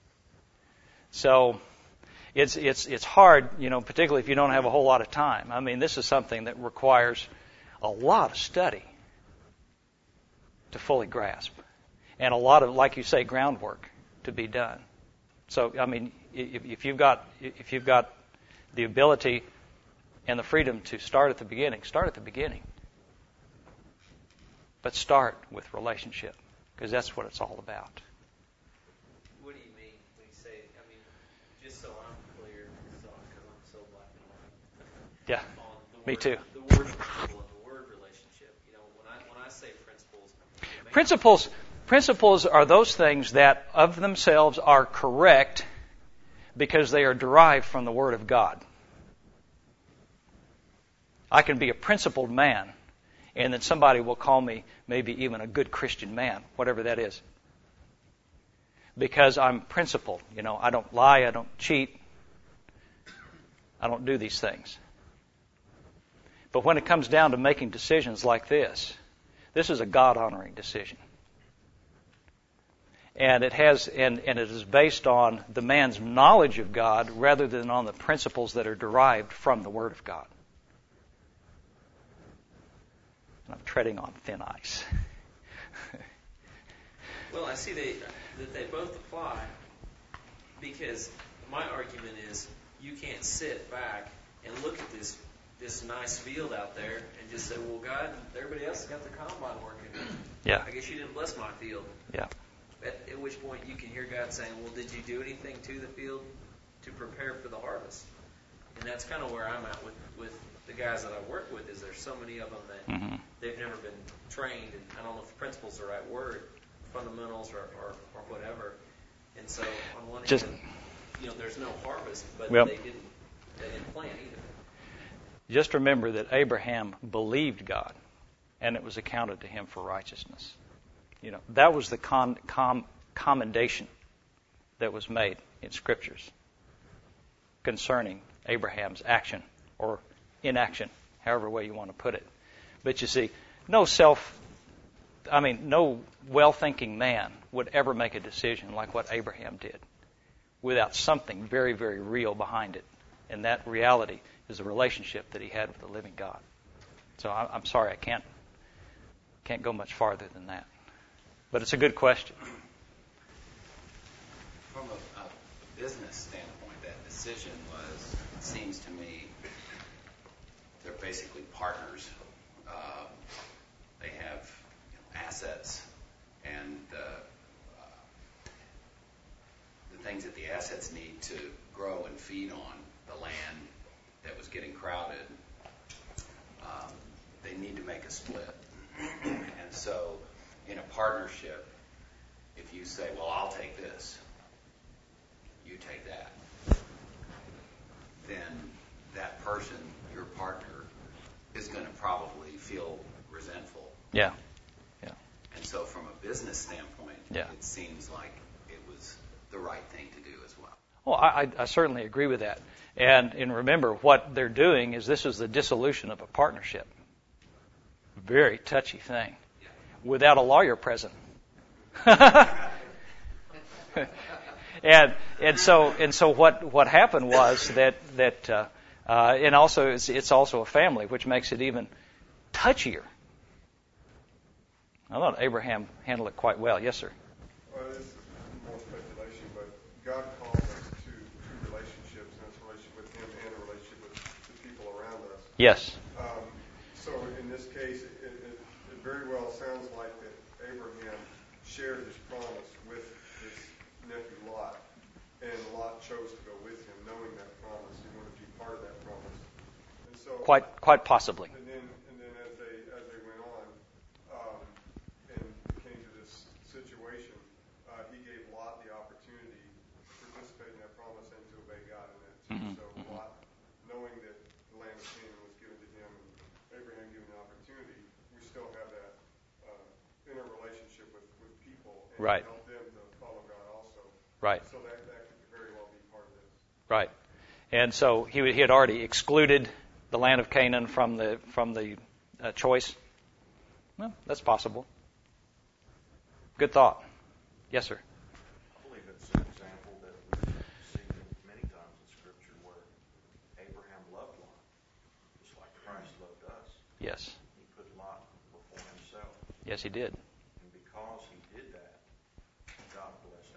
So it's hard, particularly if you don't have a whole lot of time. I mean, this is something that requires a lot of study to fully grasp, and a lot of, like you say, groundwork to be done. So, I mean, if you've got the ability and the freedom to start at the beginning, start at the beginning. But start with relationship, because that's what it's all about. What do you mean when you say, just so I'm clear, because I'm so black and white. Yeah, me too. The word principle and the word relationship. When I say principles. Principles are those things that of themselves are correct because they are derived from the Word of God. I can be a principled man, and then somebody will call me maybe even a good Christian man, whatever that is. Because I'm principled. I don't lie, I don't cheat. I don't do these things. But when it comes down to making decisions like this is a God-honoring decision. And it is based on the man's knowledge of God rather than on the principles that are derived from the Word of God. And I'm treading on thin ice. Well, I see that they both apply, because my argument is you can't sit back and look at this nice field out there and just say, well, God, everybody else has got their combine working. Yeah. I guess you didn't bless my field. Yeah. At which point you can hear God saying, well, did you do anything to the field to prepare for the harvest? And that's kind of where I'm at with the guys that I work with, is there's so many of them that they've never been trained, and I don't know if principle's the right word, fundamentals or whatever. And so on one hand, there's no harvest, but they didn't plant either. Just remember that Abraham believed God, and it was accounted to him for righteousness. That was the commendation that was made in Scriptures concerning Abraham's action or inaction, however way you want to put it. But you see, no well-thinking man would ever make a decision like what Abraham did without something very, very real behind it. And that reality is the relationship that he had with the living God. So I'm sorry, I can't go much farther than that. But it's a good question. From a business standpoint, that decision seems to me, they're basically partners. They have assets, and the things that the assets need to grow and feed on the land that was getting crowded, they need to make a split. And so in a partnership, if you say, well, I'll take this, you take that, then that person, your partner, is going to probably feel resentful. Yeah. And so from a business standpoint, it seems like it was the right thing to do as well. Well, I certainly agree with that. And remember, what they're doing is this is the dissolution of a partnership. Very touchy thing. Without a lawyer present. and so what happened was that and also it's also a family, which makes it even touchier. I thought Abraham handled it quite well. Yes, sir. Well, this is more speculation, but God calls us to true relationships, and it's a relationship with Him and a relationship with the people around us. Yes. So in this case, it very well sounds like that Abraham shared his promise with his nephew Lot, and Lot chose to go with him, knowing that promise. He wanted to be part of that promise. And so quite possibly. And then as they went on and came to this situation, he gave Lot the opportunity to participate in that promise and to obey God in that too. So Lot, knowing that the land of Canaan was given to him and Abraham given the opportunity, we still have that inner relationship with people and help them to follow God also. Right. So that could very well be part of this. Right. And so he had already excluded the land of Canaan from the choice. Well, that's possible. Good thought. Yes, sir. I believe it's an example that we've seen many times in Scripture where Abraham loved Lot, just like Christ loved us. Yes. He put Lot before himself. Yes, he did. And because he did that, God blessed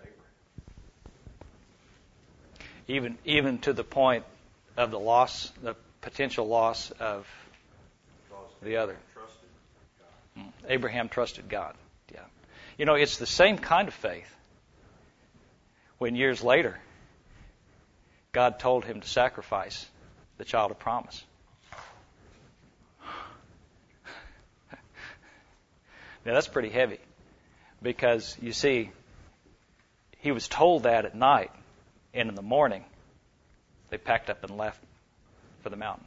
Abraham. Even to the point of the potential loss of the other. Abraham trusted God. Yeah. It's the same kind of faith when years later God told him to sacrifice the child of promise. Now that's pretty heavy because, you see, he was told that at night, and in the morning they packed up and left for the mountain.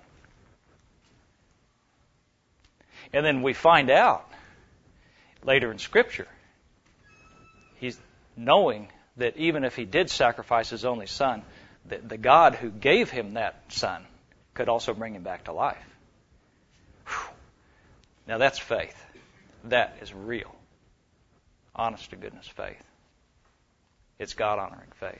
And then we find out later in Scripture, he's knowing that even if he did sacrifice his only son, the God who gave him that son could also bring him back to life. Whew. Now that's faith. That is real. Honest to goodness faith. It's God-honoring faith.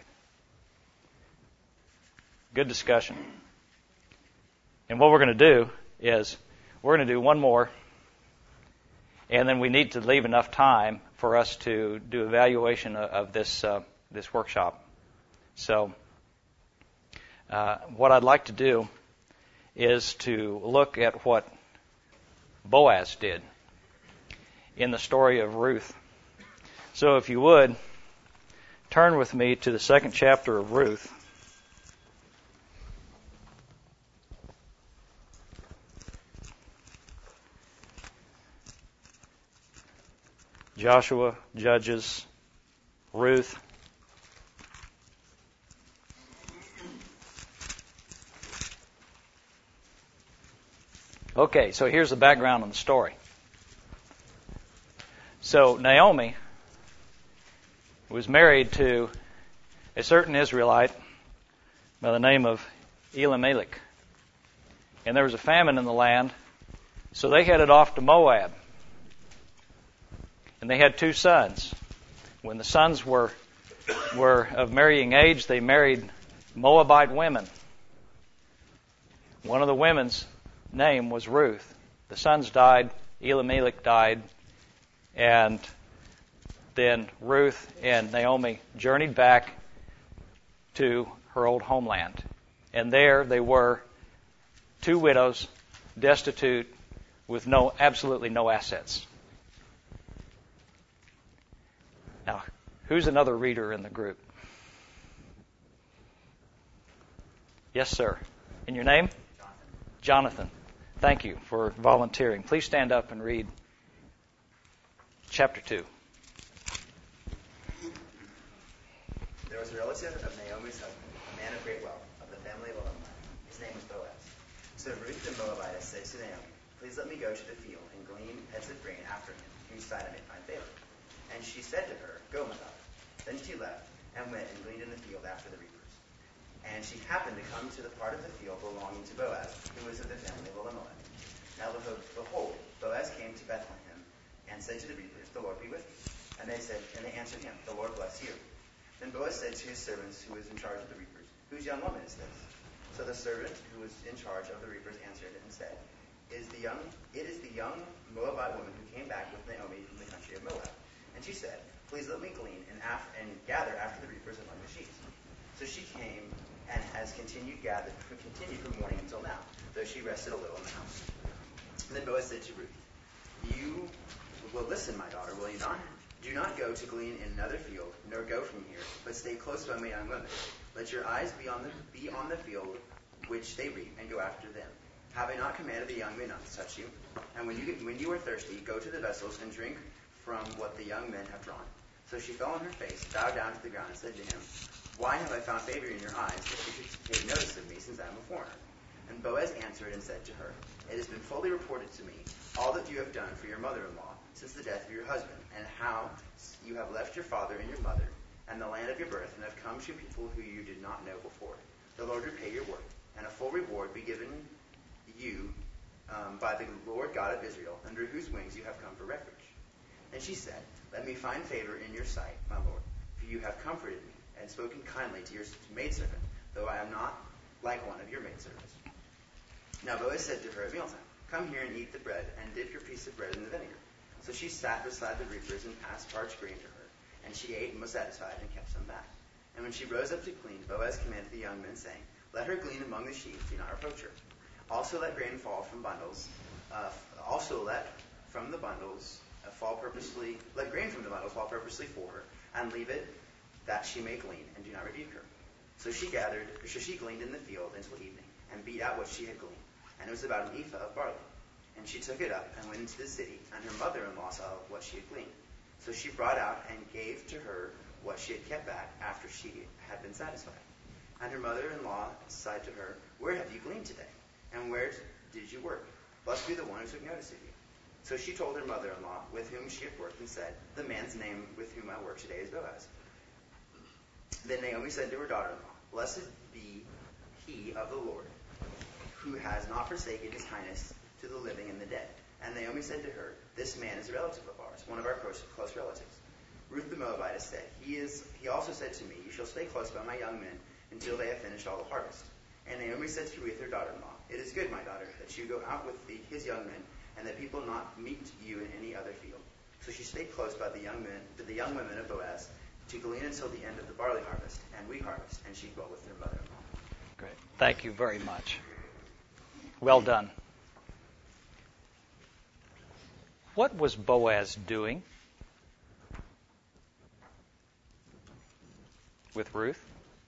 Good discussion. And what we're going to do is we're going to do one more, and then we need to leave enough time for us to do evaluation of this workshop. So what I'd like to do is to look at what Boaz did in the story of Ruth. So if you would, turn with me to the 2nd chapter of Ruth. Joshua, Judges, Ruth. Okay, so here's the background on the story. So Naomi was married to a certain Israelite by the name of Elimelech. And there was a famine in the land, so they headed off to Moab. And they had 2 sons. When the sons were of marrying age, they married Moabite women. One of the women's name was Ruth. The sons died, Elimelech died, and then Ruth and Naomi journeyed back to her old homeland. And there they were, 2 widows, destitute, with absolutely no assets. Now, who's another reader in the group? Yes, sir. And your name? Jonathan. Thank you for volunteering. Please stand up and read chapter 2. There was a relative of Naomi's husband, a man of great wealth, of the family of Elimelech. His name was Boaz. So Ruth the Moabitess said to Naomi, "Please let me go to the field and glean heads of grain after him, whose side I may find favor." And she said to her, "Go, my daughter." Then she left and went and gleaned in the field after the reapers. And she happened to come to the part of the field belonging to Boaz, who was of the family of Elimelech. Now behold, Boaz came to Bethlehem and said to the reapers, "The Lord be with you." And they answered him, "The Lord bless you." Then Boaz said to his servants who was in charge of the reapers, "Whose young woman is this?" So the servant who was in charge of the reapers answered and said, It is the young Moabite woman who came back with Naomi from the country of Moab. And she said, "Please let me glean and gather after the reapers among the sheaves." So she came and has continued from morning until now, though she rested a little in the house. And then Boaz said to Ruth, "You will listen, my daughter, will you not? Do not go to glean in another field, nor go from here, but stay close by my young women. Let your eyes be on the field which they reap, and go after them. Have I not commanded the young men not to touch you? And when you are thirsty, go to the vessels and drink from what the young men have drawn." So she fell on her face, bowed down to the ground, and said to him, "Why have I found favor in your eyes, that you should take notice of me, since I am a foreigner?" And Boaz answered and said to her, "It has been fully reported to me all that you have done for your mother-in-law since the death of your husband, and how you have left your father and your mother and the land of your birth, and have come to people who you did not know before. The Lord repay your work, and a full reward be given you by the Lord God of Israel, under whose wings you have come for refuge." And she said, "Let me find favor in your sight, my Lord, for you have comforted me and spoken kindly to your maidservant, though I am not like one of your maidservants." Now Boaz said to her at mealtime, "Come here and eat the bread, and dip your piece of bread in the vinegar." So she sat beside the reapers and passed parched grain to her, and she ate and was satisfied and kept some back. And when she rose up to glean, Boaz commanded the young men, saying, "Let her glean among the sheaves, do not reproach her. Also let grain fall from bundles. Let grain from the bundles fall purposely for her, and leave it that she may glean, and do not rebuke her." So she gleaned in the field until evening, and beat out what she had gleaned, and it was about an ephah of barley. And she took it up and went into the city, and her mother-in-law saw what she had gleaned. So she brought out and gave to her what she had kept back after she had been satisfied. And her mother-in-law said to her, "Where have you gleaned today? And where did you work? Blessed be the one who took notice of you." So she told her mother-in-law with whom she had worked, and said, "The man's name with whom I work today is Boaz." Then Naomi said to her daughter-in-law, Blessed be he of the Lord, who has not forsaken his kindness to the living and the dead. And Naomi said to her, this man is a relative of ours, one of our close relatives. Ruth the Moabitess said, He also said to me, you shall stay close by my young men until they have finished all the harvest. And Naomi said to Ruth, her daughter-in-law, it is good, my daughter, that you go out with his young men, and that people not meet you in any other field. So she stayed close by the young women of Boaz, to glean until the end of the barley harvest and wheat harvest, and she dwelt with her mother-in-law. Great. Thank you very much. Well done. What was Boaz doing with Ruth?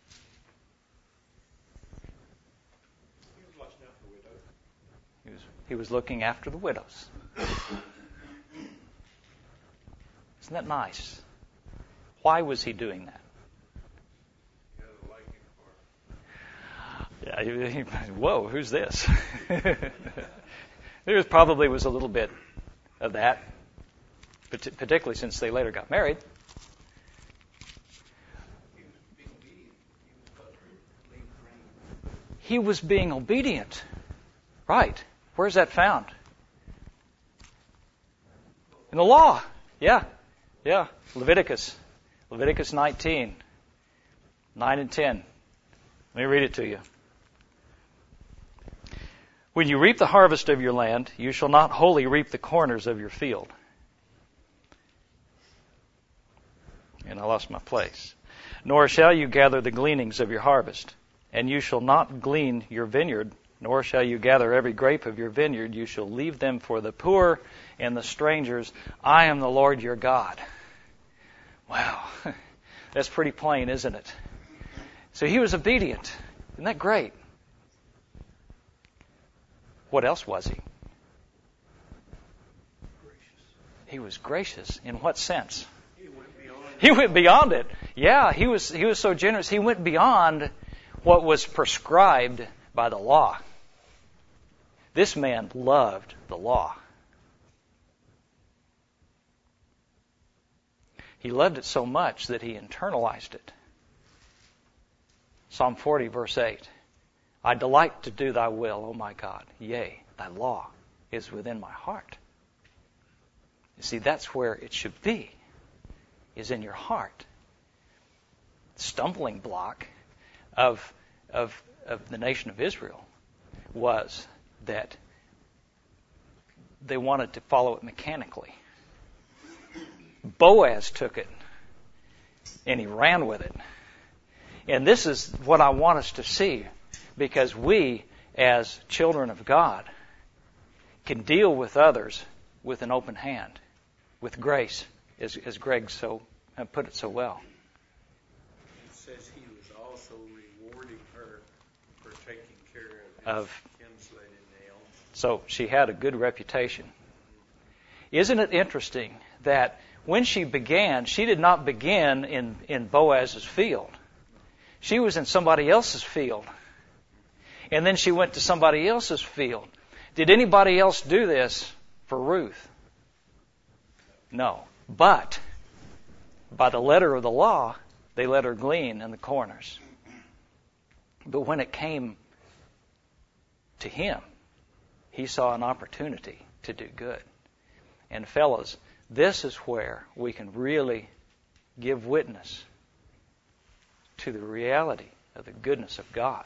He was watching out for widows. He was looking after the widows. Isn't that nice? Why was he doing that? Yeah, whoa, who's this? There probably was a little bit of that, particularly since they later got married. He was being obedient. Right. Where's that found? In the law. Yeah. Leviticus 19, 9 and 10. Let me read it to you. When you reap the harvest of your land, you shall not wholly reap the corners of your field. And I lost my place. Nor shall you gather the gleanings of your harvest. And you shall not glean your vineyard, nor shall you gather every grape of your vineyard. You shall leave them for the poor and the strangers. I am the Lord your God. Wow. That's pretty plain, isn't it? So he was obedient. Isn't that great? What else was he? He was gracious. In what sense? He went beyond it. Yeah, he was so generous. He went beyond what was prescribed by the law. This man loved the law. He loved it so much that he internalized it. Psalm 40, verse 8. I delight to do thy will, O my God. Yea, thy law is within my heart. You see, that's where it should be, is in your heart. The stumbling block of the nation of Israel was that they wanted to follow it mechanically. Boaz took it and he ran with it. And this is what I want us to see, because we, as children of God, can deal with others with an open hand, with grace, as Greg put it so well. It says he was also rewarding her for taking care of his kinslayed nail. So she had a good reputation. Isn't it interesting that when she began, she did not begin in Boaz's field. She was in somebody else's field. And then she went to somebody else's field. Did anybody else do this for Ruth? No. But by the letter of the law, they let her glean in the corners. But when it came to him, he saw an opportunity to do good. And fellows, this is where we can really give witness to the reality of the goodness of God,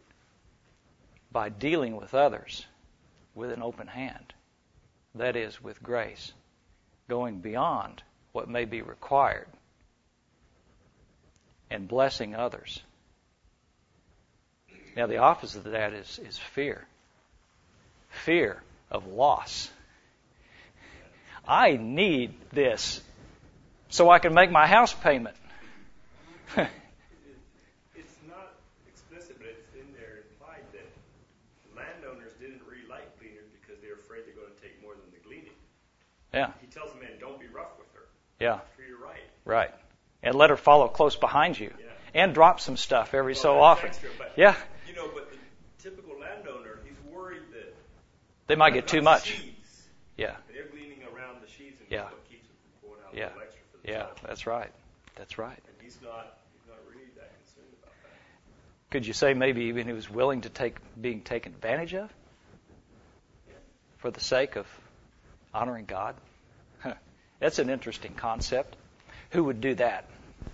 by dealing with others with an open hand. That is, with grace, going beyond what may be required and blessing others. Now, the opposite of that is fear. Fear of loss. I need this so I can make my house payment. It's not explicit, but it's in there implied that landowners didn't really like gleaners because they were afraid they're going to take more than the gleaning. Yeah. He tells the man, don't be rough with her. Yeah. Treat her right. Right. And let her follow close behind you. Yeah. And drop some stuff every so often. Extra, but, yeah. But the typical landowner, he's worried that they might get too much. Sheaves. Yeah. They're gleaning around the sheaves, and Yeah. that's what keeps them from going out Yeah. a little extra for the Yeah, child. that's right. That's right. And he's not really that concerned about that. Could you say maybe even he was willing to being taken advantage of for the sake of honoring God? That's an interesting concept. Who would do that?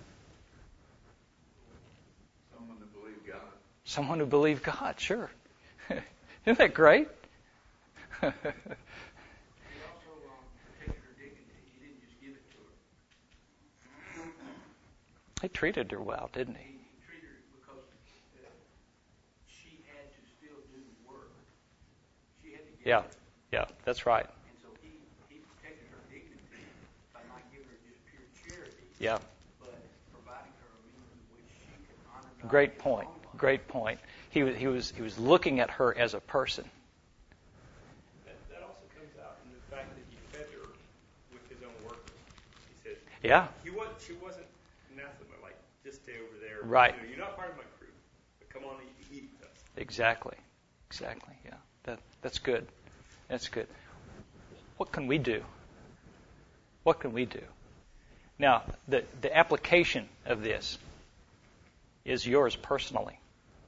Someone who believed God. Someone who believed God, sure. Isn't that great? He also protected her dignity. He didn't just give it to her. He treated her well, didn't he? He treated her because she had to still do the work. She had to give Yeah, it. yeah, that's right. And so he protected her dignity by not giving her just pure charity, Yeah. but providing her a means in which she could honor God. Great point. Great point. He was looking at her as a person. That also comes out in the fact that he fed her with his own workers. He said, Yeah. she wasn't anathema, like, just stay over there. Right. You're not part of my crew, but come on and eat with us. Exactly. Yeah. That's good. That's good. What can we do? What can we do? Now, the application of this is yours personally.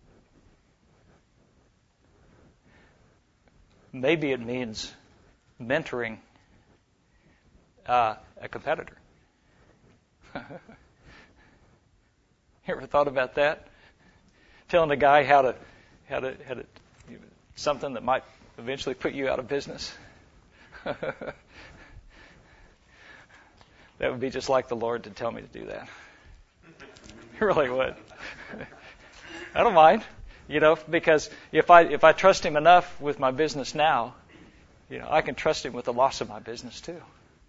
Maybe it means mentoring a competitor. You ever thought about that? Telling a guy how to something that might eventually put you out of business. That would be just like the Lord to tell me to do that. It really would. I don't mind, because if I trust Him enough with my business now, I can trust Him with the loss of my business too.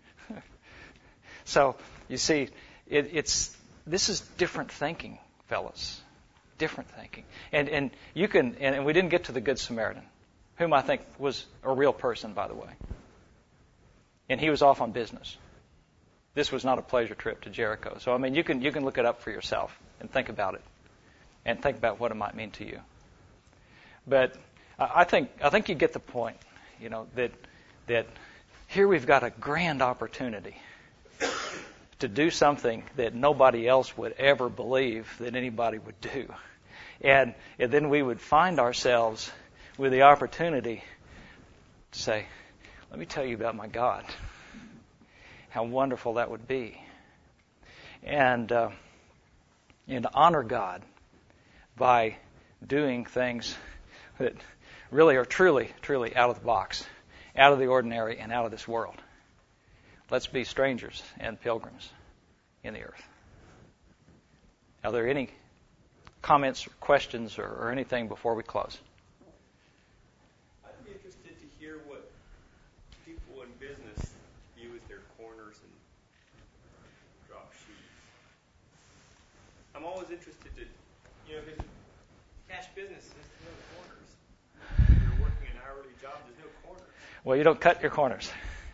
So you see, this is different thinking, fellas. Different thinking, and you can, and we didn't get to the Good Samaritan, whom I think was a real person, by the way, and he was off on business. This was not a pleasure trip to Jericho. So you can look it up for yourself and think about it, and think about what it might mean to you. But I think you get the point, that here we've got a grand opportunity to do something that nobody else would ever believe that anybody would do. And then we would find ourselves with the opportunity to say, let me tell you about my God. How wonderful that would be. And to honor God by doing things that really are truly, truly out of the box, out of the ordinary, and out of this world. Let's be strangers and pilgrims in the earth. Are there any comments, or questions, or anything before we close? I'd be interested to hear what people in business view as their corners and drop sheets. I'm always interested to, because cash business, there's no corners. If you're working an hourly job, there's no corners. Well, you don't cut your corners.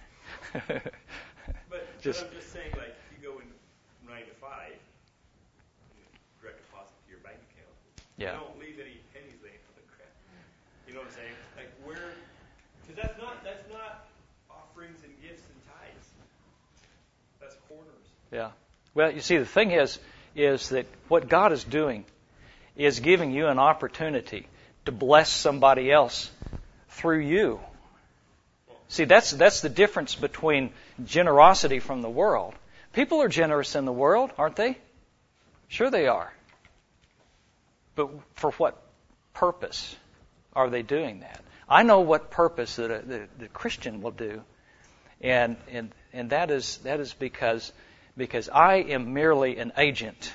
But I'm just saying, like, if you go in 9 to 5, direct deposit to your bank account. Yeah. You don't leave any pennies laying on the ground. You know what I'm saying? Like, because that's not offerings and gifts and tithes. That's corners. Yeah. Well, you see, the thing is that what God is doing is giving you an opportunity to bless somebody else through you. See, that's the difference between generosity from the world. People are generous in the world, aren't they? Sure they are. But for what purpose are they doing that? I know what purpose that the Christian will do, and that is because I am merely an agent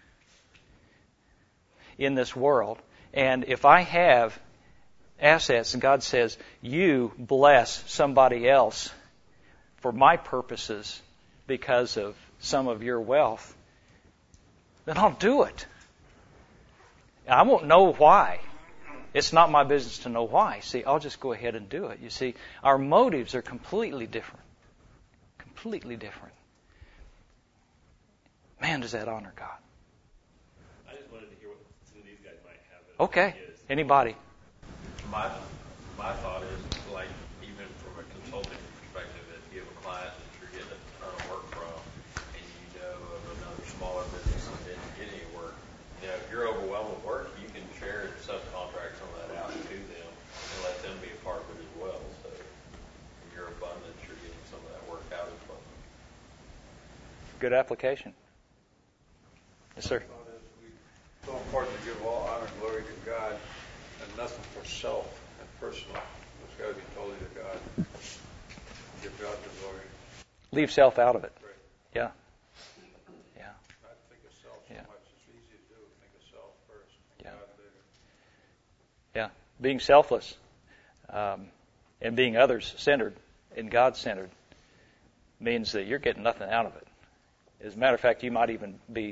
in this world, and if I have assets, and God says, you bless somebody else for my purposes because of some of your wealth, then I'll do it. And I won't know why. It's not my business to know why. See, I'll just go ahead and do it. You see, our motives are completely different. Completely different. Man, does that honor God. I just wanted to hear what some of these guys might have. Okay. Anybody? My thought is, like, even from a consulting perspective, if you have a client that you're getting a ton of work from, and you know of another smaller business that didn't get any work, if you're overwhelmed with work, you can Good application. Yes, sir. It's so important to give all honor and glory to God and nothing for self and personal. It's got to be totally to God. Give God the glory. Leave self out of it. Right. Yeah. Yeah. Not think of self so much. It's easy to do. Think of self first. Yeah. God later. Yeah. Being selfless and being others-centered and God-centered means that you're getting nothing out of it. As a matter of fact, you might even be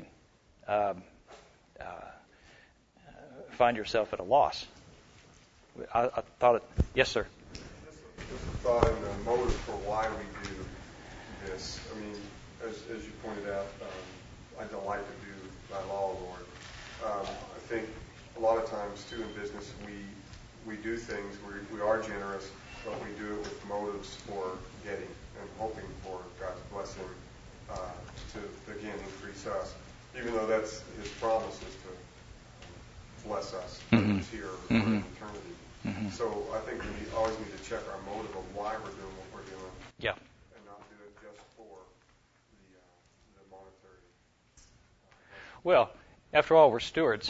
find yourself at a loss. I thought it. Yes, sir. Just a thought on the motive for why we do this. I mean, as you pointed out, I delight to do thy law, Lord. I think a lot of times, too, in business, we do things, we are generous, but we do it with motives for getting and hoping for God's blessing to, again, increase us. Even though that's His promise is to bless us here for eternity. Mm-hmm. So I think we always need to check our motive of why we're doing what we're doing. Yeah. And not do it just for the monetary. Well, after all, we're stewards.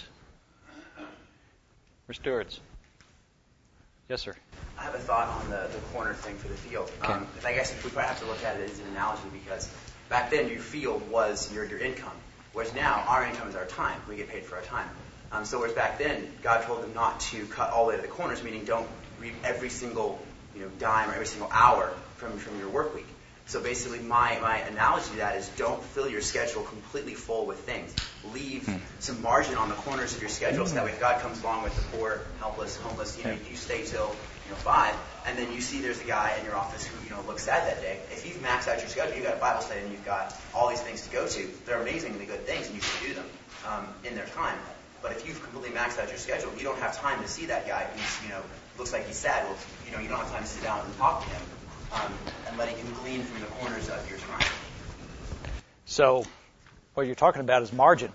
We're stewards. Yes, sir. I have a thought on the corner thing for the field. Okay. I guess if we probably have to look at it as an analogy, because back then your field was your income, whereas now our income is our time. We get paid for our time. So whereas back then God told them not to cut all the way to the corners, meaning don't reap every single dime or every single hour from your work week. So basically my analogy to that is don't fill your schedule completely full with things. Leave some margin on the corners of your schedule so that way if God comes along with the poor, helpless, homeless, you stay till 5, and then you see there's a guy in your office who looks sad that day. If you've maxed out your schedule, you've got a Bible study and you've got all these things to go to. They're amazingly good things and you should do them in their time. But if you've completely maxed out your schedule, you don't have time to see that guy who's looks like he's sad. Well, you don't have time to sit down and talk to him. And letting him glean from the corners of your time. So, what you're talking about is margin.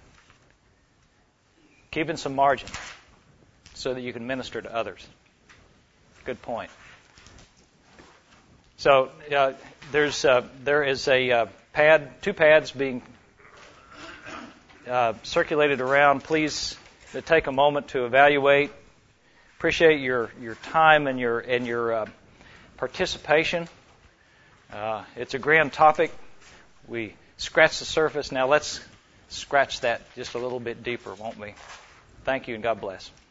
Keeping some margin so that you can minister to others. Good point. So, there is a pad, 2 pads being circulated around. Please take a moment to evaluate. Appreciate your time and your participation. It's a grand topic. We scratched the surface. Now let's scratch that just a little bit deeper, won't we? Thank you and God bless.